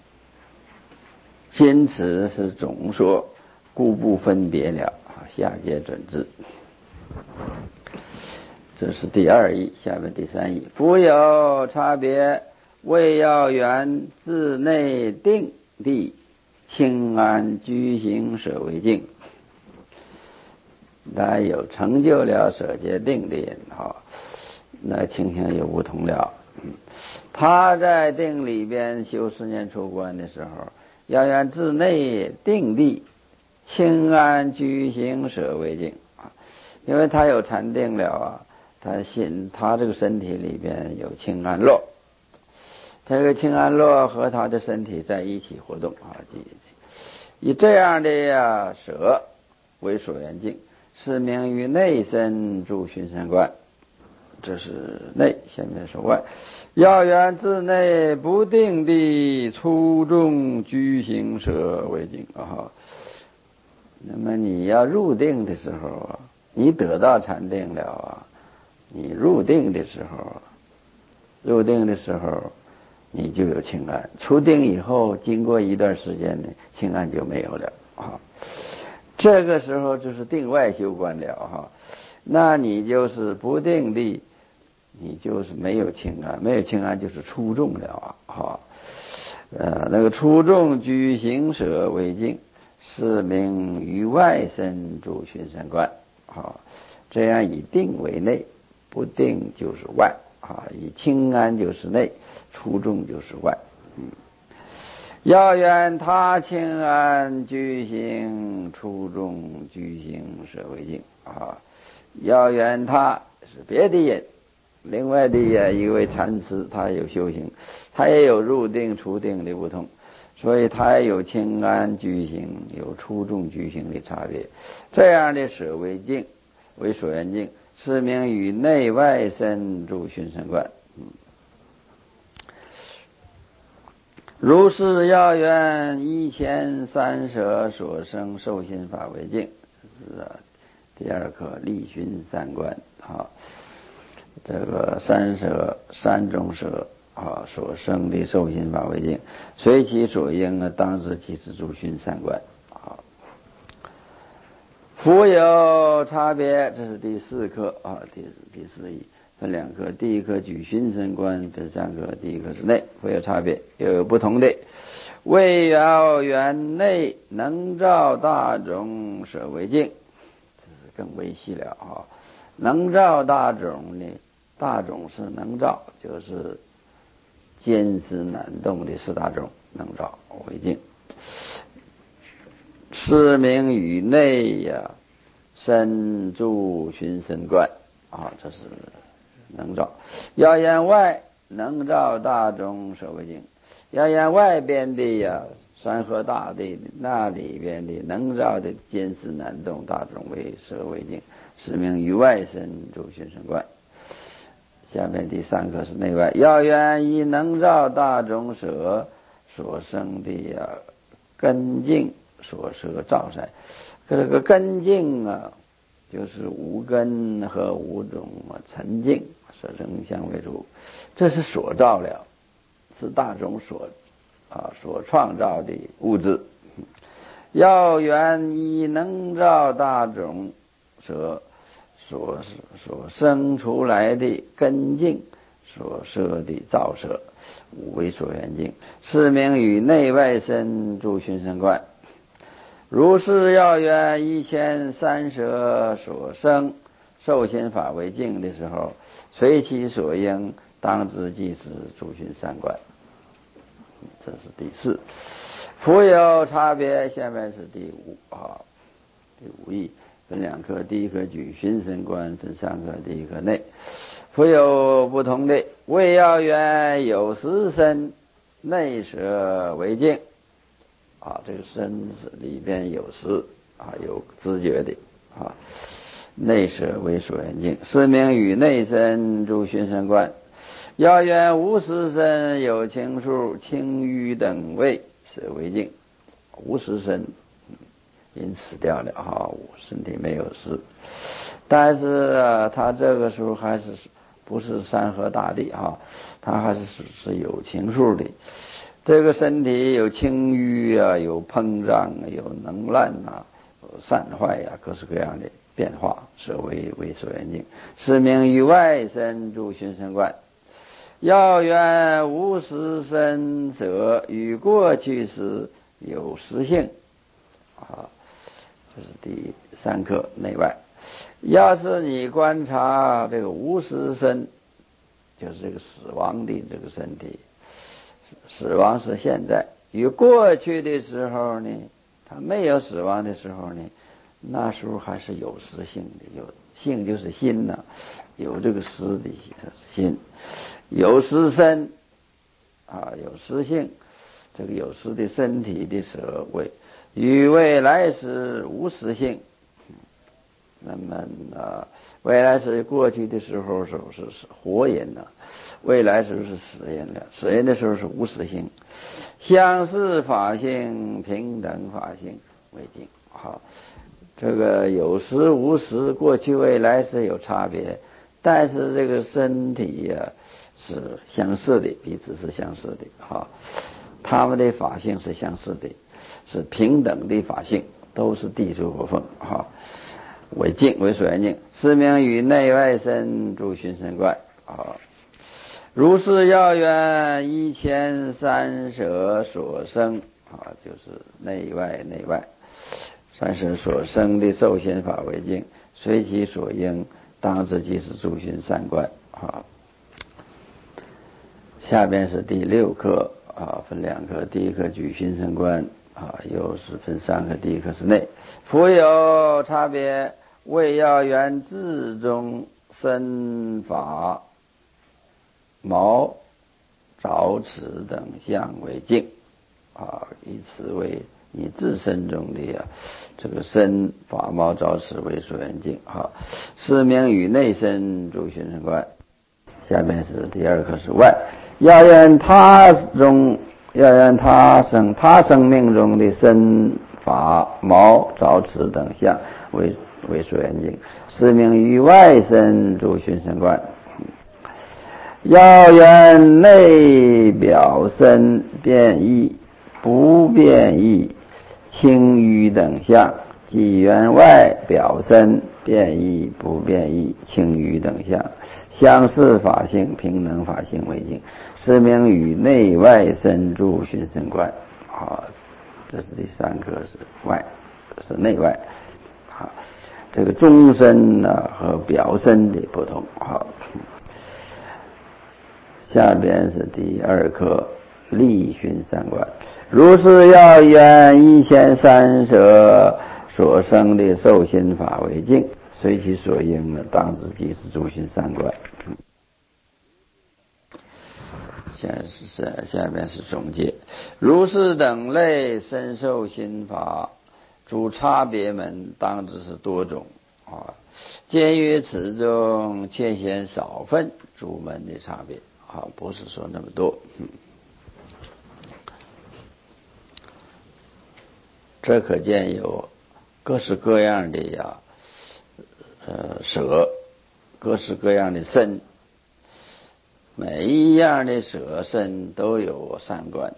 今此是总说，故不分别了啊，下节准之。这是第二义，下面第三义。夫有差别，为要缘自内定地，清安居行舍为境。那有成就了舍戒定的人哈，那情形又不同了。他在定里边修十年出关的时候，要缘自内定地，清安居行舍为境啊，因为他有禅定了啊，他心他这个身体里边有清安乐，这个清安乐和他的身体在一起活动啊，以这样的呀舍为所缘境，是名于内身住寻声观。这是内，下面是外。要缘自内不定地粗重居行舍为境啊。那么你要入定的时候啊，你得到禅定了啊，你入定的时候，入定的时候你就有清安，出定以后经过一段时间呢，清安就没有了啊。这个时候就是定外修观了哈，那你就是不定地，你就是没有清安，没有清安就是出众了啊哈。呃，那个出众居行舍为境，是名于外身住寻声观啊。这样以定为内，不定就是外啊，以清安就是内，出众就是外。嗯，要缘他清安居行出众居行舍为境啊，要缘他是别的人，另外的呀一位禅师，他有修行，他也有入定出定的不同，所以他也有清安居行有出众居行的差别。这样的舍为境为所缘境，是名于内外身住寻声观。嗯，如是要缘一千三舍所生受心法为境，这是啊第二课立寻三观啊。这个三舍三种舍啊所生的受心法为境，随其所应啊，当知即是住寻三观啊。夫有差别，这是第四课啊，第第四义分两课，第一课举寻声观分三课，第一课是内，夫有差别，又有不同的。为要缘内能照大种舍为境，这是更为细了啊。能照大种呢？大种是能照，就是坚持难动的四大种能照为境，是名于内呀身住寻声观啊，这是能照。要言外能照大种舍为境， 要言外边的呀山河大地，那里边的能绕的坚实难动大众为舍为境，是名于外身诸寻声观。下面第三个是内外，要愿以能绕大众舍所生的呀根境所摄照晒。这个根境啊，就是五根和五种沉静所生相为主，这是所照了，是大众所啊所创造的物质。要愿以能照大众舍所所生出来的根境所摄的照射，五为所缘境，是名与内外身诸寻声观。如是要愿一千三舍所生受心法为境的时候，随其所应，当知即是诸寻三观。这是第四。复有差别，下面是第五啊，第五义分两科，第一科举寻声观，分三科，第一科内。复有不同的，为要愿有时身内舍为境啊，这个身里边有识啊，有知觉的啊，内舍为所缘境，是名与内身诸寻声观。要愿无识身有情数轻愚等位舍为境，无识身因此掉了哈，身体没有识，但是啊，他这个时候还是不是山河大地哈，他还是是有情数的。这个身体有轻愚啊，有膨胀，有能烂啊，有散坏呀、啊，各式各样的变化，所谓为所缘境，是名于外身诸寻声观。要愿无识身者与过去时有实性啊，这是第三课内外。要是你观察这个无识身，就是这个死亡的这个身体，死亡是现在，与过去的时候呢，他没有死亡的时候呢，那时候还是有实性的，有性就是心呐、啊，有这个实的心，有实身啊，有实性，这个有实的身体的舍位，与未来时无实性。那么啊，未来是过去的时候是是活人呢、啊，未来时候是死人了，死人的时候是无实性，相似法性、平等法性为境。好，这个有时无时，过去未来是有差别，但是这个身体呀、啊、是相似的，彼此是相似的。好，他们的法性是相似的，是平等的法性，都是地水火风。好。为境为所缘境，是名与内外身诸寻声观啊。如是要愿一千三舍所生啊，就是内外内外三舍所生的受心法为境，随其所应，当知即是诸寻三观啊。下边是第六课啊，分两课，第一课举寻声观啊，又是分三课，第一课是内。复有差别，为要愿自中身法毛爪齿等相为境啊，以此为你自身中的呀、啊、这个身法毛爪齿为所缘境啊，是名与内身诸寻声观。下面是第二课是外，要愿他中要愿他生他生命中的身法毛爪齿等相为为所缘境，是名于外身诸寻声观。要愿内表身变异不变异轻愚等相，即愿外表身变异不变异轻愚等相，相似法性平等法性为境，是名与内外身诸寻声观。好，这是第三课是外，是内外。好，这个中身呢和表身的不同。好，下边是第二课立寻三观。如是要愿一千三舍所生的受心法为境，随其所应，当知即是诸寻三观。 下是下边是总结，如是等类深受心法，诸差别门当知是多种啊。鉴于此中切显少分诸门的差别啊，不是说那么多。嗯，这可见有各式各样的呀，呃，舍，各式各样的身，每一样的舍身都有三观。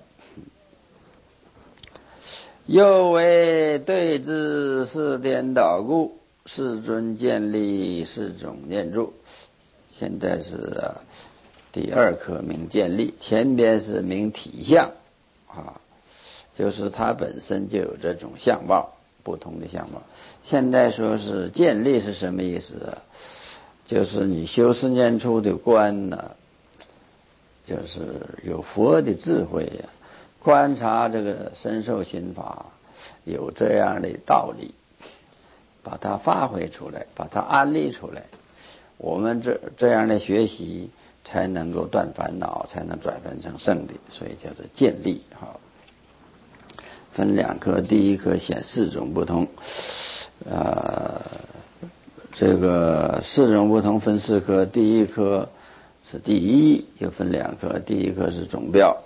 又为对治是颠倒故，世尊建立四种念住。现在是、啊、第二课名建立，前边是名体相啊，就是它本身就有这种相貌，不同的相貌。现在说是建立是什么意思啊？就是你修四念处的观呢、啊，就是有佛的智慧呀、啊。观察这个深受心法有这样的道理，把它发挥出来，把它安立出来，我们这这样的学习才能够断烦恼，才能转分成圣的，所以叫做建立。好，分两科，第一科显四种不同，呃，这个四种不同分四科，第一科是第一，又分两科，第一科是总标。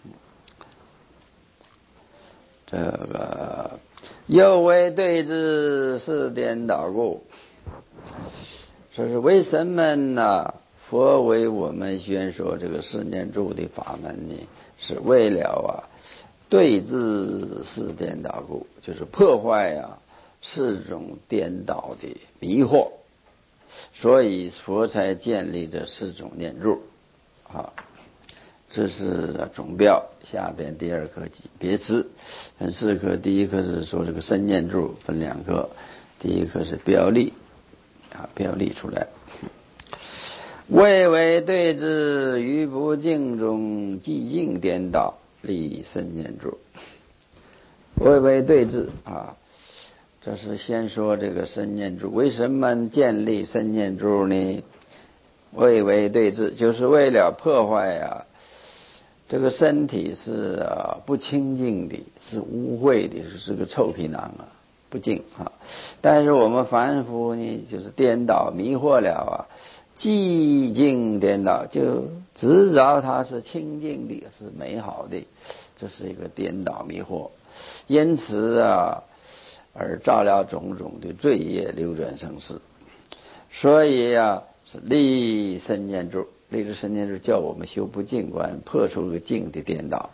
这个又为对治是颠倒故，这是为什么呢？佛为我们宣说这个四念住的法门呢，是为了啊对治是颠倒故，就是破坏啊四种颠倒的迷惑，所以佛才建立这四种念住啊。这是总标，下边第二课别词分四课，第一课是说这个身念住分两课，第一课是标立啊，标立出来。谓为对治于不净中寂静颠倒立身念住，谓为对治啊，这是先说这个身念住，为什么建立身念住呢？谓为对治，就是为了破坏啊这个身体是啊不清净的，是污秽的，是个臭皮囊啊，不净啊。但是我们凡夫呢，就是颠倒迷惑了啊，寂静颠倒，就执着它是清净的，是美好的，这是一个颠倒迷惑。因此啊，而造了种种的罪业，流转生死。所以啊，是立身念住。立这身念住叫我们修不净观，破除个净的颠倒。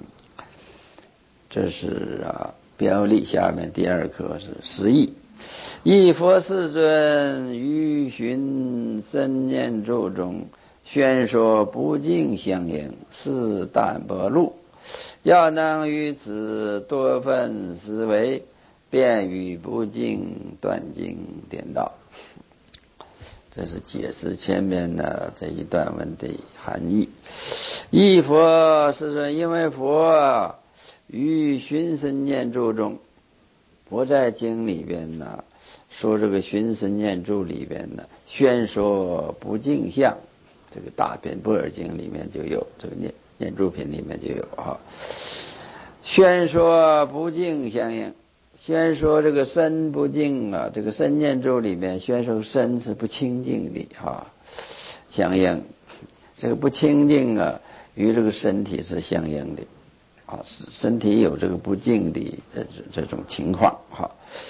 这是啊标立，下面第二课是十义。一佛世尊于寻身念住中宣说不净相应，是淡泊路。要能于此多分思维，便于不净断净颠倒。这是解释前面的这一段文的含义。一佛世尊，因为佛于寻身念住中，佛在经里边呢说这个寻身念住里边呢宣说不净相，这个大品般若经里面就有，这个念念住品里面就有啊。宣说不净相应，宣说这个身不净啊，这个身念住里面宣说身是不清净的啊，相应这个不清净啊，与这个身体是相应的啊，身体有这个不净的这这种情况哈。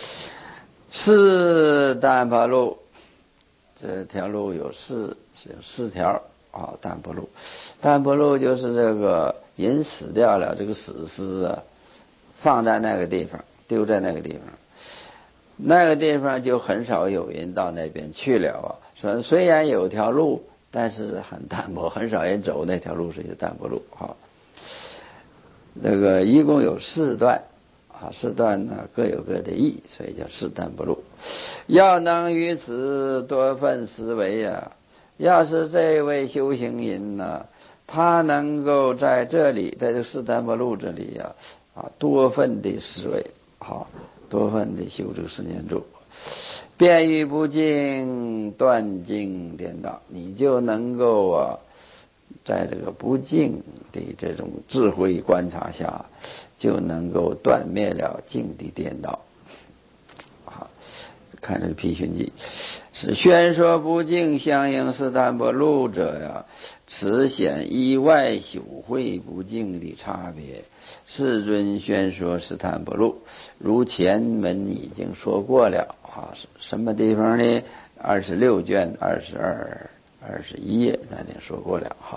是淡泊路，这条路有四有四条啊，淡泊路，淡泊路就是这个人死掉了，这个死尸啊放在那个地方，丢在那个地方，那个地方就很少有人到那边去了啊。说虽然有条路，但是很淡泊，很少人走那条路，是一个淡泊路啊。那个一共有四段啊，四段呢各有各的义，所以叫四淡泊路。要能于此多分思维啊，要是这位修行人呢，他能够在这里，在这四淡泊路这里呀、啊，啊，多分的思维，好，多分的修这个四念住，便于不净断净颠倒，你就能够啊， 在这个不净的这种智慧观察下，就能够断灭了净的颠倒。好，看这个批训记，是宣说不净相应斯坦婆路者呀，此显意外修会不净的差别。世尊宣说斯坦婆路，如前文已经说过了啊，什么地方呢？二十六卷二十二二十一页那里说过了哈。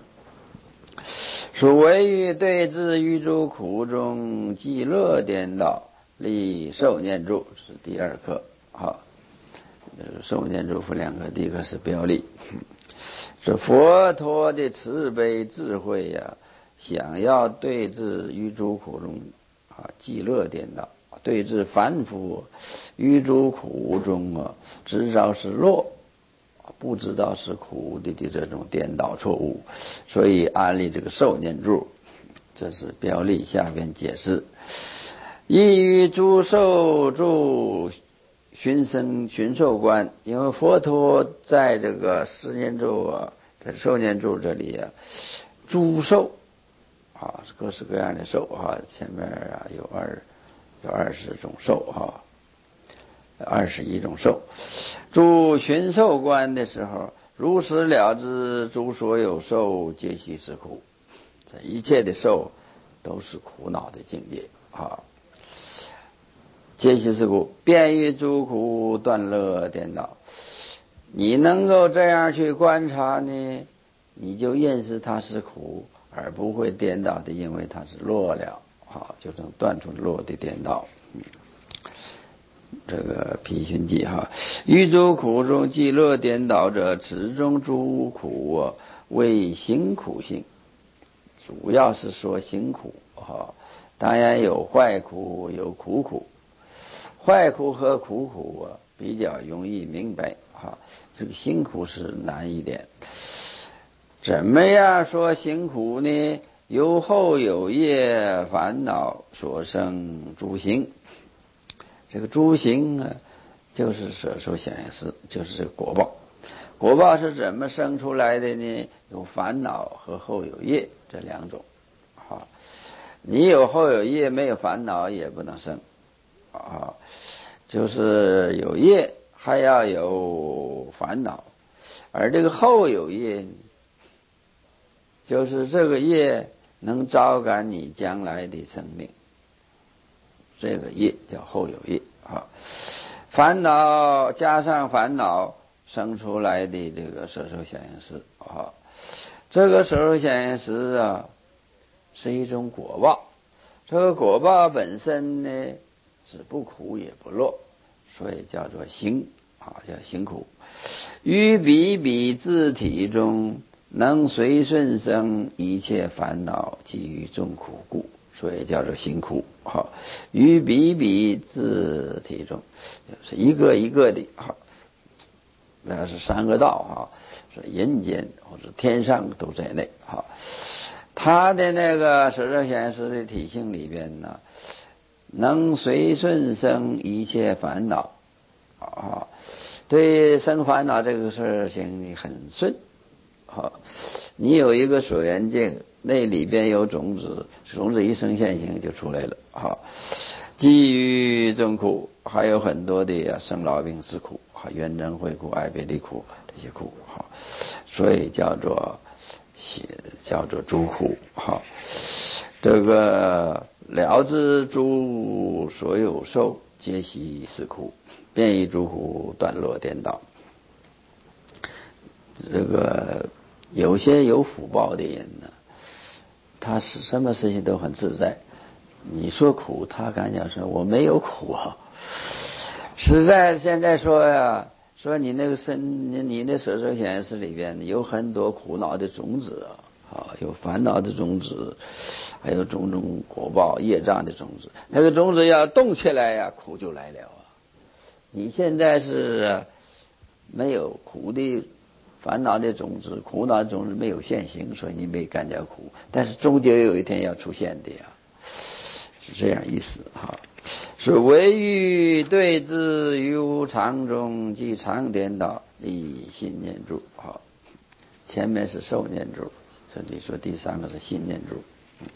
说唯欲对治于诸苦中极乐颠倒，立受念住是第二课。好，受念住分两课，第一个是标例。是佛陀的慈悲智慧呀、啊，想要对治于诸苦中啊极乐颠倒，对治凡夫于诸苦中啊，知道是乐，不知道是苦的的这种颠倒错误，所以安立这个受念住，这是标例下边解释。亦于诸受住寻生寻受观，因为佛陀在这个十念住啊，这受念住这里啊，诸受啊，各式各样的受啊，前面啊有二有二十种受哈。二十一种受，诸寻受观的时候，如实了知诸所有受皆悉是苦，这一切的受都是苦恼的境界啊。皆悉是苦，便于诸苦断乐颠倒。你能够这样去观察呢，你就认识它是苦，而不会颠倒的，因为它是乐了啊，就能断除乐的颠倒。嗯这个批训记哈，于诸苦中极乐颠倒者，此中诸苦啊，为行苦性，主要是说行苦哈。当然有坏苦，有苦苦，坏苦和苦苦啊比较容易明白哈，这个行苦是难一点。怎么样说行苦呢？由后有业烦恼所生诸行。这个诸行啊，就是舍受想行识，就是这个果报。果报是怎么生出来的呢？有烦恼和后有业这两种。啊，你有后有业，没有烦恼也不能生。啊，就是有业还要有烦恼，而这个后有业，就是这个业能招感你将来的生命。这个业叫后有业啊，烦恼加上烦恼生出来的这个舍受想行识啊，这个舍受想行识啊是一种果报，这个果报本身呢是不苦也不乐，所以叫做行啊，叫行苦。于彼彼自体中能随顺生一切烦恼及于众苦故，所以叫做行苦。好，于彼彼自体中，是一个一个的好，那是三个道哈，是人间或者天上都在内哈。他的那个舍受想行识的体性里边呢，能随顺生一切烦恼啊，对生烦恼这个事情你很顺。好，你有一个所缘境，那里边有种子，种子一生现行就出来了。好，基于众苦，还有很多的生老病死苦，冤憎会苦、爱别离苦这些苦，好，所以叫做叫做诸苦。好，这个了知诸所有受皆悉是苦，便于诸苦断乐颠倒。这个有些有福报的人呢，他是什么事情都很自在。你说苦，他敢讲说我没有苦啊。实在现在说呀，说你那个身，你那舍受想行识里边有很多苦恼的种子啊，有烦恼的种子，还有种种果报业障的种子。那个种子要动起来呀，苦就来了啊。你现在是没有苦的。烦恼的种子，苦恼的种子没有现行，所以你没感觉苦，但是终究有一天要出现的呀，是这样意思哈。是唯欲对治于无常中即常颠倒，以心念住。好，前面是受念住， 这里说第三个是信念住。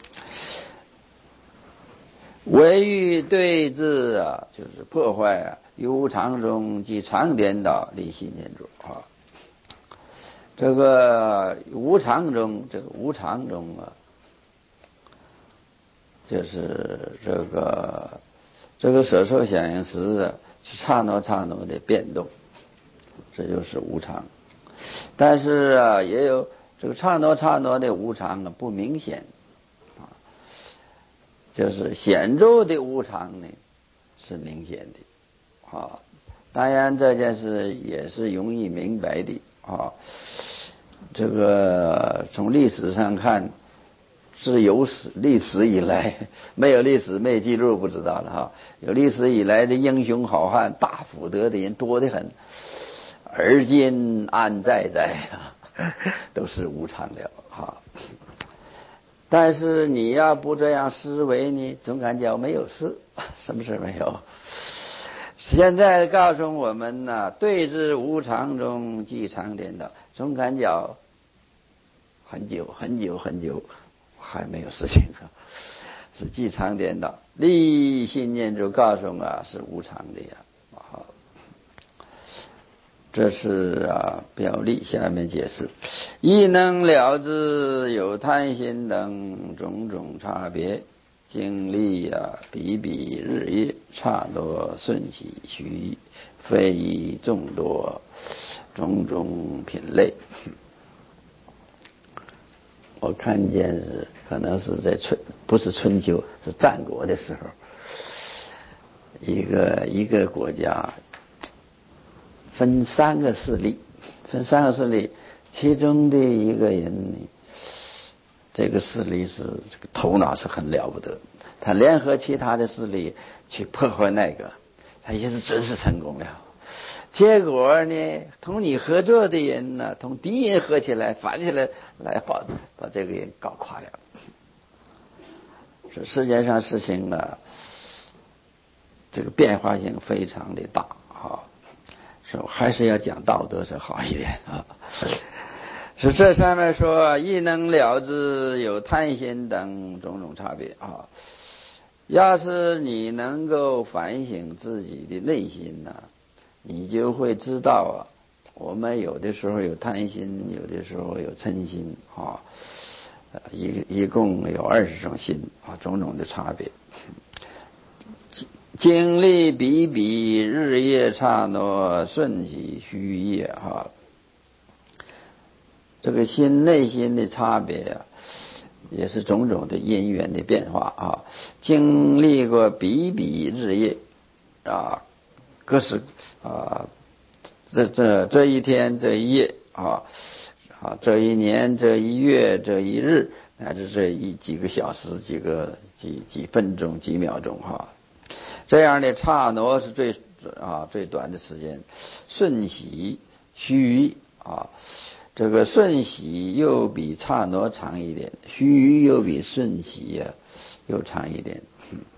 唯欲对治啊，就是破坏啊，于无常中即常颠倒，立信念住啊。这个无常中，这个无常中啊，就是这个这个舍受想行识啊，是刹那刹那的变动，这就是无常。但是啊，也有这个刹那刹那的无常啊，不明显啊，就是显著的无常呢是明显的啊。当然这件事也是容易明白的啊。这个从历史上看，是有史历史以来没有历史没记录不知道了哈。有历史以来的英雄好汉、大福德的人多得很，而今安在在啊，都是无常了哈。但是你要不这样思维呢，总感觉没有事，什么事没有。现在告诉我们呢、啊，对治无常中即常颠倒，总感觉很久很久很久还没有事情，是即常颠倒，立信念就告诉我啊是无常的呀。好，这是啊表例，下面解释：亦能了知有贪心等种种差别，经历啊比比日夜，差多瞬息须臾，非以众多种种品类。我看见是可能是在春，不是春秋，是战国的时候，一个一个国家分三个势力，分三个势力，其中的一个人，这个势力是这个头脑是很了不得，他联合其他的势力去破坏那个，他也是准是成功了。结果呢，同你合作的人呢，同敌人合起来，反起来来把把这个人搞垮了。是世界上事情啊，这个变化性非常的大啊，是还是要讲道德是好一点啊。是这上面说，亦能了知有贪心等种种差别啊。要是你能够反省自己的内心呢、啊，你就会知道啊，我们有的时候有贪心，有的时候有嗔心啊，一一共有二十种心啊，种种的差别。经历比比日夜刹那瞬息须臾啊，这个心内心的差别啊，也是种种的因缘的变化啊。经历过比比日夜啊，各式啊，这这这一天这一夜啊，啊这一年这一月这一日，乃至这一几个小时几个几几分钟几秒钟哈、啊，这样的刹那是最啊最短的时间，瞬息须臾啊。这个瞬息又比刹那长一点，须臾又比瞬息呀、啊、又长一点。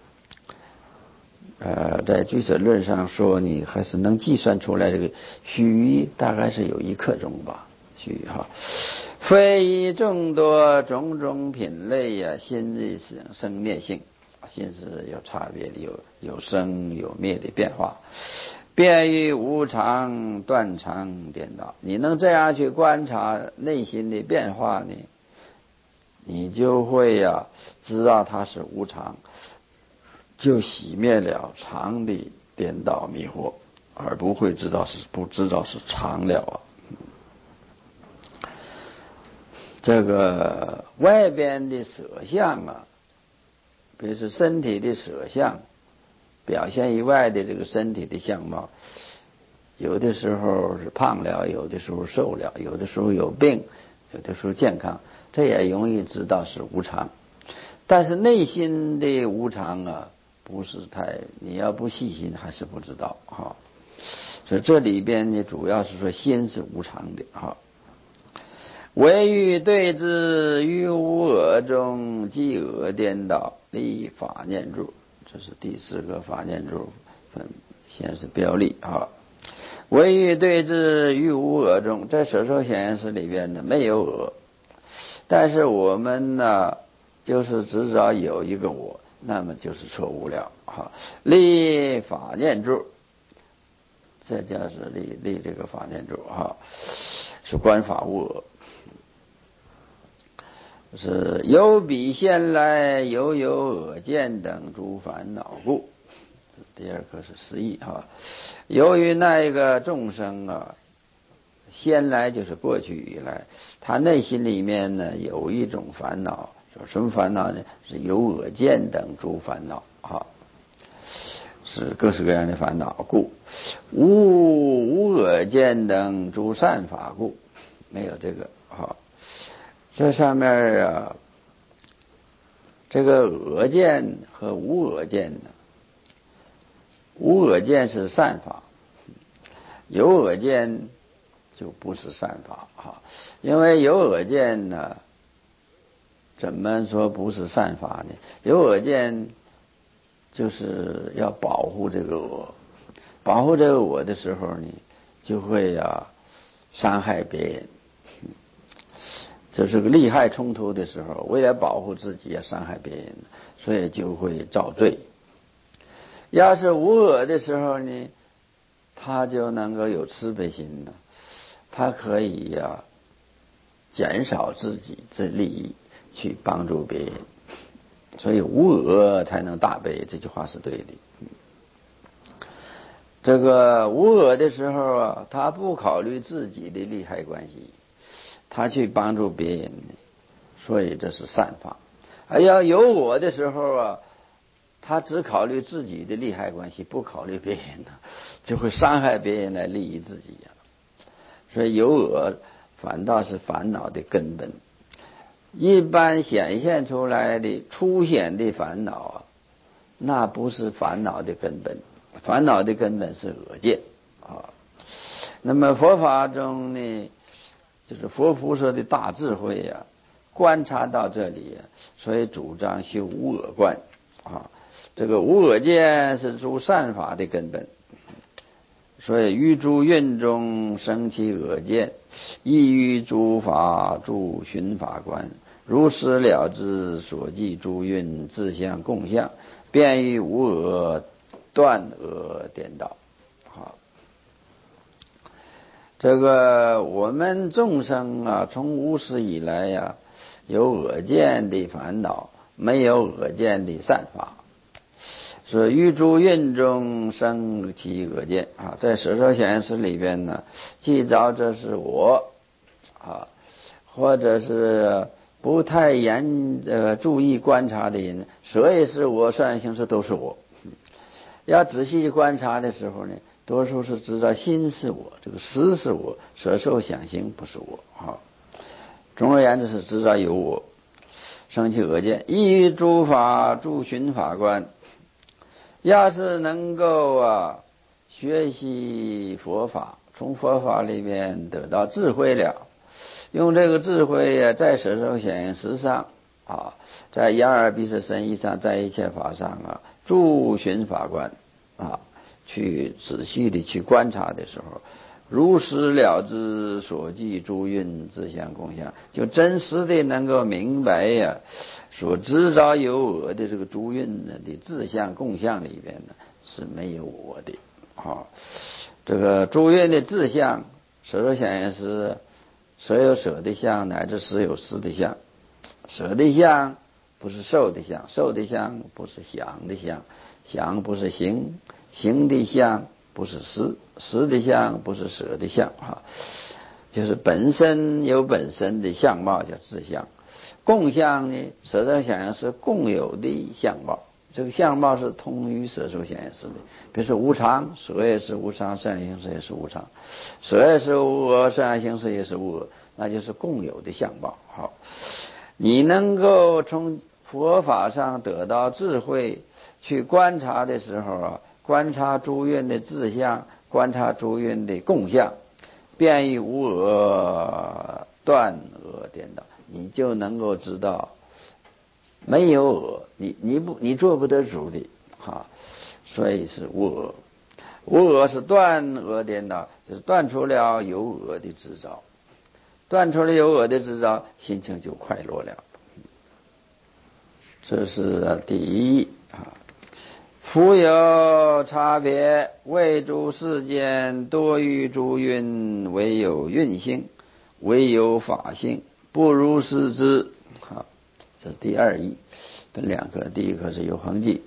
呃，在俱舍论上说，你还是能计算出来，这个须臾大概是有一刻钟吧，须臾哈。非以众多种种品类呀、啊，心的生灭性，心是有差别的，有有生有灭的变化。便于无常断常颠倒，你能这样去观察内心的变化呢，你就会呀、啊、知道它是无常，就熄灭了常的颠倒迷惑，而不会知道是不知道是常了啊。这个外边的色相啊，比如说身体的色相，表现以外的这个身体的相貌，有的时候是胖了，有的时候瘦了，有的时候有病，有的时候健康，这也容易知道是无常。但是内心的无常啊，不是太，你要不细心还是不知道哈。所以这里边呢，主要是说心是无常的哈。唯欲对治于无我中，即我颠倒，立法念住。这是第四个法念住分，先是标例啊。唯欲对治于无我中，在舍受显现识里边呢，没有我， 但是我们呢，就是只找有一个我，那么就是错误了哈。立法念住，这叫是立立这个法念住哈，是观法无我。是有彼先来犹有我见等诸烦恼故，第二个是实义哈。由于那一个众生啊，先来就是过去以来，他内心里面呢有一种烦恼，什么烦恼呢？是有我见等诸烦恼啊，是各式各样的烦恼故，无无我见等诸善法故，没有这个哈。这上面啊，这个我见和无我见呢，无我见是善法，有我见就不是善法啊。因为有我见呢，怎么说不是善法呢？有我见就是要保护这个我，保护这个我的时候呢，就会啊伤害别人。就是个利害冲突的时候，为了保护自己要伤害别人，所以就会造罪。要是无我的时候呢，他就能够有慈悲心呢，他可以呀、啊、减少自己之利益，去帮助别人。所以无我才能大悲，这句话是对的。这个无我的时候啊，他不考虑自己的利害关系，他去帮助别人，所以这是善法。而要有我的时候啊，他只考虑自己的利害关系，不考虑别人的，就会伤害别人来利益自己呀、啊。所以有我反倒是烦恼的根本。一般显现出来的初显的烦恼啊，那不是烦恼的根本，烦恼的根本是我见啊。那么佛法中呢，就是佛菩萨的大智慧呀、啊，观察到这里、啊，所以主张修无我观啊。这个无我见是诸善法的根本，所以于诸运中生起我见，亦于诸法住寻法观，如实了知所记诸运自相共相，便于无我断我颠倒。好，这个我们众生啊，从无始以来呀、啊，有我见的烦恼，没有我见的善法。是于诸运中生起我见啊，在舍受显现识里边呢，记着这是我啊，或者是不太严呃注意观察的人，所以是我善行识都是我。要仔细观察的时候呢，多数是知道心是我，这个识是我，舍受想行不是我啊。总而言之是知道有我，生起我见，亦于诸法住寻法观。要是能够啊学习佛法，从佛法里面得到智慧了，用这个智慧呀、啊，在舍受显现识上啊，在眼耳鼻舌身意上，在一切法上啊，住寻法观啊，去仔细的去观察的时候，如实了知所记诸运自相共相，就真实的能够明白呀、啊，所知着有我的这个诸运呢的自相共相里边呢是没有我的啊。这个诸运的自相，舍受显现识，舍有舍的相，乃至实有实的相。舍的相不是受的相，受的相不是想的相，想不是行，行的相不是实，实的相不是舍的相啊，就是本身有本身的相貌叫自相。共相呢，舍受显现识共有的相貌，这个相貌是通于舍受显现识的。比如说无常，舍也是无常，善行识也是无常，舍也是无我，善行识也是无我，那就是共有的相貌。好，你能够从佛法上得到智慧，去观察的时候啊，观察诸运的自相，观察诸运的共相，便于无我断我颠倒，你就能够知道没有我，你你不你做不得主的哈，所以是无我。无我是断我颠倒，就是断除了有我的执照。 断除了有我的执着，心情就快乐了。这是第一啊。夫有差别，谓诸世间多于诸运，唯有运性，唯有法性，不如是之。好，这是第二义，分两课，第一课是有恒记。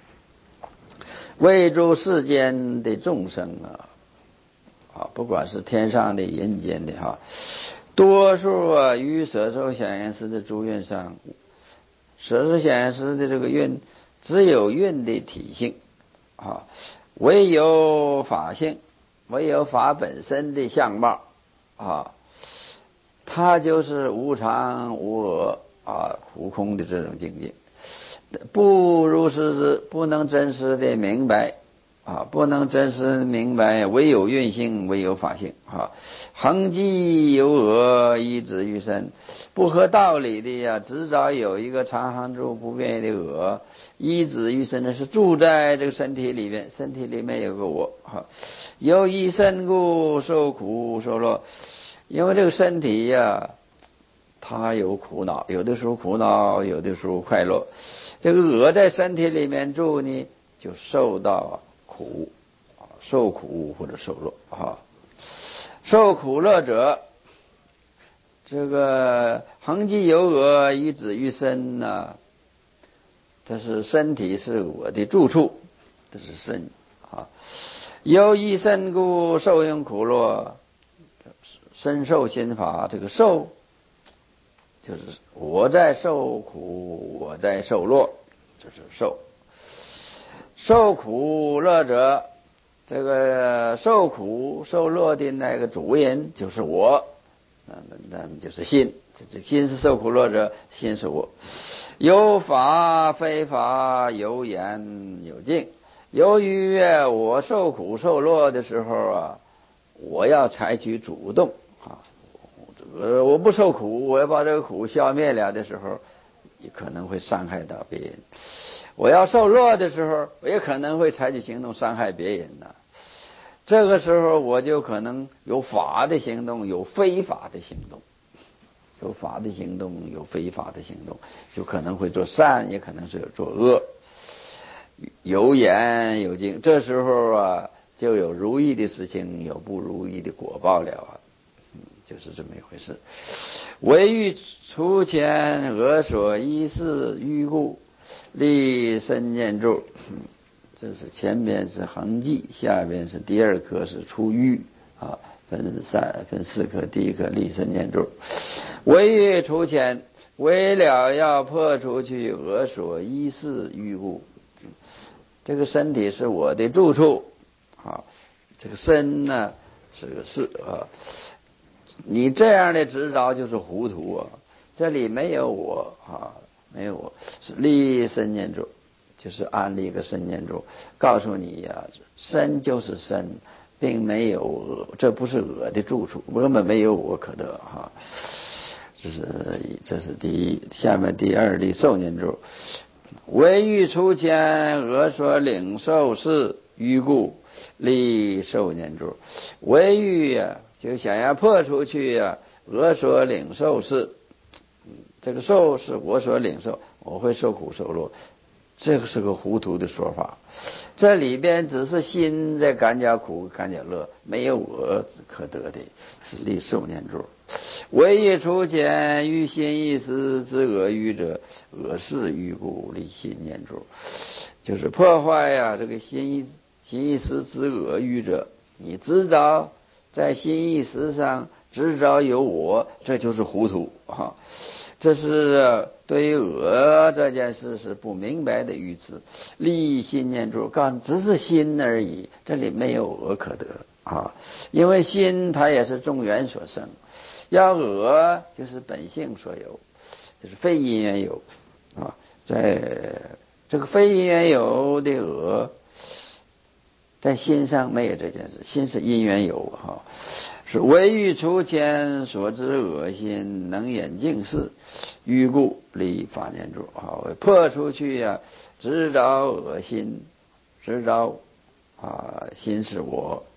谓诸世间的众生啊，啊，不管是天上的、人间的哈，多数啊于舍受想行识的诸运上，舍受想行识的这个运，只有运的体性啊，唯有法性，唯有法本身的相貌啊，它就是无常无我啊，苦空的这种境界。不如是之，不能真实的明白啊，不能真实明白，唯有运性，唯有法性啊。恒记有我，依止于身，不合道理的呀，只找有一个常恒住不变的我，依止于身呢，是住在这个身体里面，身体里面有个我哈。由于身故，受苦受乐，因为这个身体呀，它有苦恼，有的时候苦恼，有的时候快乐。这个我在身体里面住呢，就受到苦，受苦或者受乐啊。受苦乐者，这个恒记有我，依止于身呢，这是身体是我的住处，这是身啊。由于身故，受用苦乐，身受心法，这个受就是我在受苦，我在受乐，这是受。受苦乐者，这个受苦受乐的那个主人就是我，那么那么就是心，这心是受苦乐者，心是我。有法非法，有言有境。由于我受苦受乐的时候啊，我要采取主动啊。呃，我不受苦，我要把这个苦消灭了的时候，也可能会伤害到别人。我要受乐的时候，我也可能会采取行动伤害别人呢。这个时候，我就可能有法的行动，有非法的行动，有法的行动，有非法的行动，就可能会做善，也可能是做恶。有言有境，这时候啊，就有如意的事情，有不如意的果报了啊。就是这么一回事。唯欲除前俄所依事欲故，立身念住。这是前边是恒记，下边是第二课是出欲啊，分三分四课，第一课立身念住。唯欲除前，为了要破除去俄所依事欲故。这个身体是我的住处啊，这个身呢是个事啊。你这样的执着就是糊涂啊！这里没有我啊，没有我，是立身念住，就是安立一个身念住，告诉你呀、啊，身就是身，并没有我，这不是我的住处，根本没有我可得哈、啊。这是这是第一，下面第二立受念住，唯欲除前俄所领受事欲故，立受念住，唯欲呀、啊。就想要破出去呀、啊，我所领受是，这个受是我所领受，我会受苦受乐，这个是个糊涂的说法。这里边只是心在感觉苦感觉乐，没有我可得的，是立受念住。唯欲除前欲心意识之恶欲者，恶事欲故，立心念住，就是破坏呀、啊、这个心意心意识之恶欲者，你知道。在心意识上执着有我，这就是糊涂啊！这是对于我这件事是不明白的愚痴。立心念住，告只是心而已，这里没有我可得啊！因为心它也是众缘所生，要我就是本性所有，就是非因缘有啊。在这个非因缘有的我。在心上没有这件事，心是因缘有哈，是唯欲除前所知恶心，能眼净视，欲故立法念住啊，破出去呀、啊，执着恶心，执着啊，心是我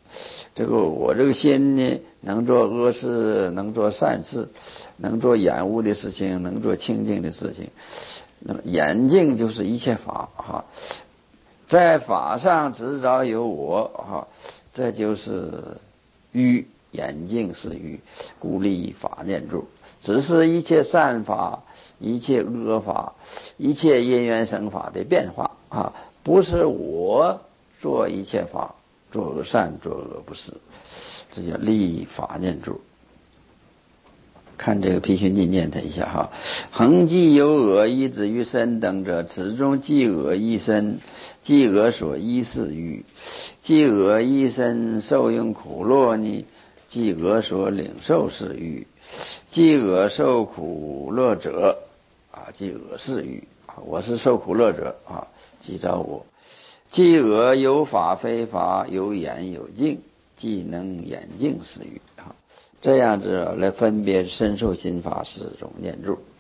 这个我这个心呢，能做恶事，能做善事，能做厌恶的事情，能做清净的事情。那么眼净就是一切法哈，在法上执着有我哈，这就是欲，眼净是欲，故立法念住。只是一切善法、一切恶法、一切因缘生法的变化啊，不是我做一切法，做善做恶不是，这叫立法念住。看这个毗须尼念他一下哈，恒既有恶依止于身等者，此中既恶依身，既恶所依是欲，既恶依身受用苦乐呢，既恶所领受是欲，既恶受苦乐者啊，既恶是欲啊，我是受苦乐者啊，即着我。既恶有法非法，有眼有净，既能眼净是欲啊。这样子来分别身受心法是种念住。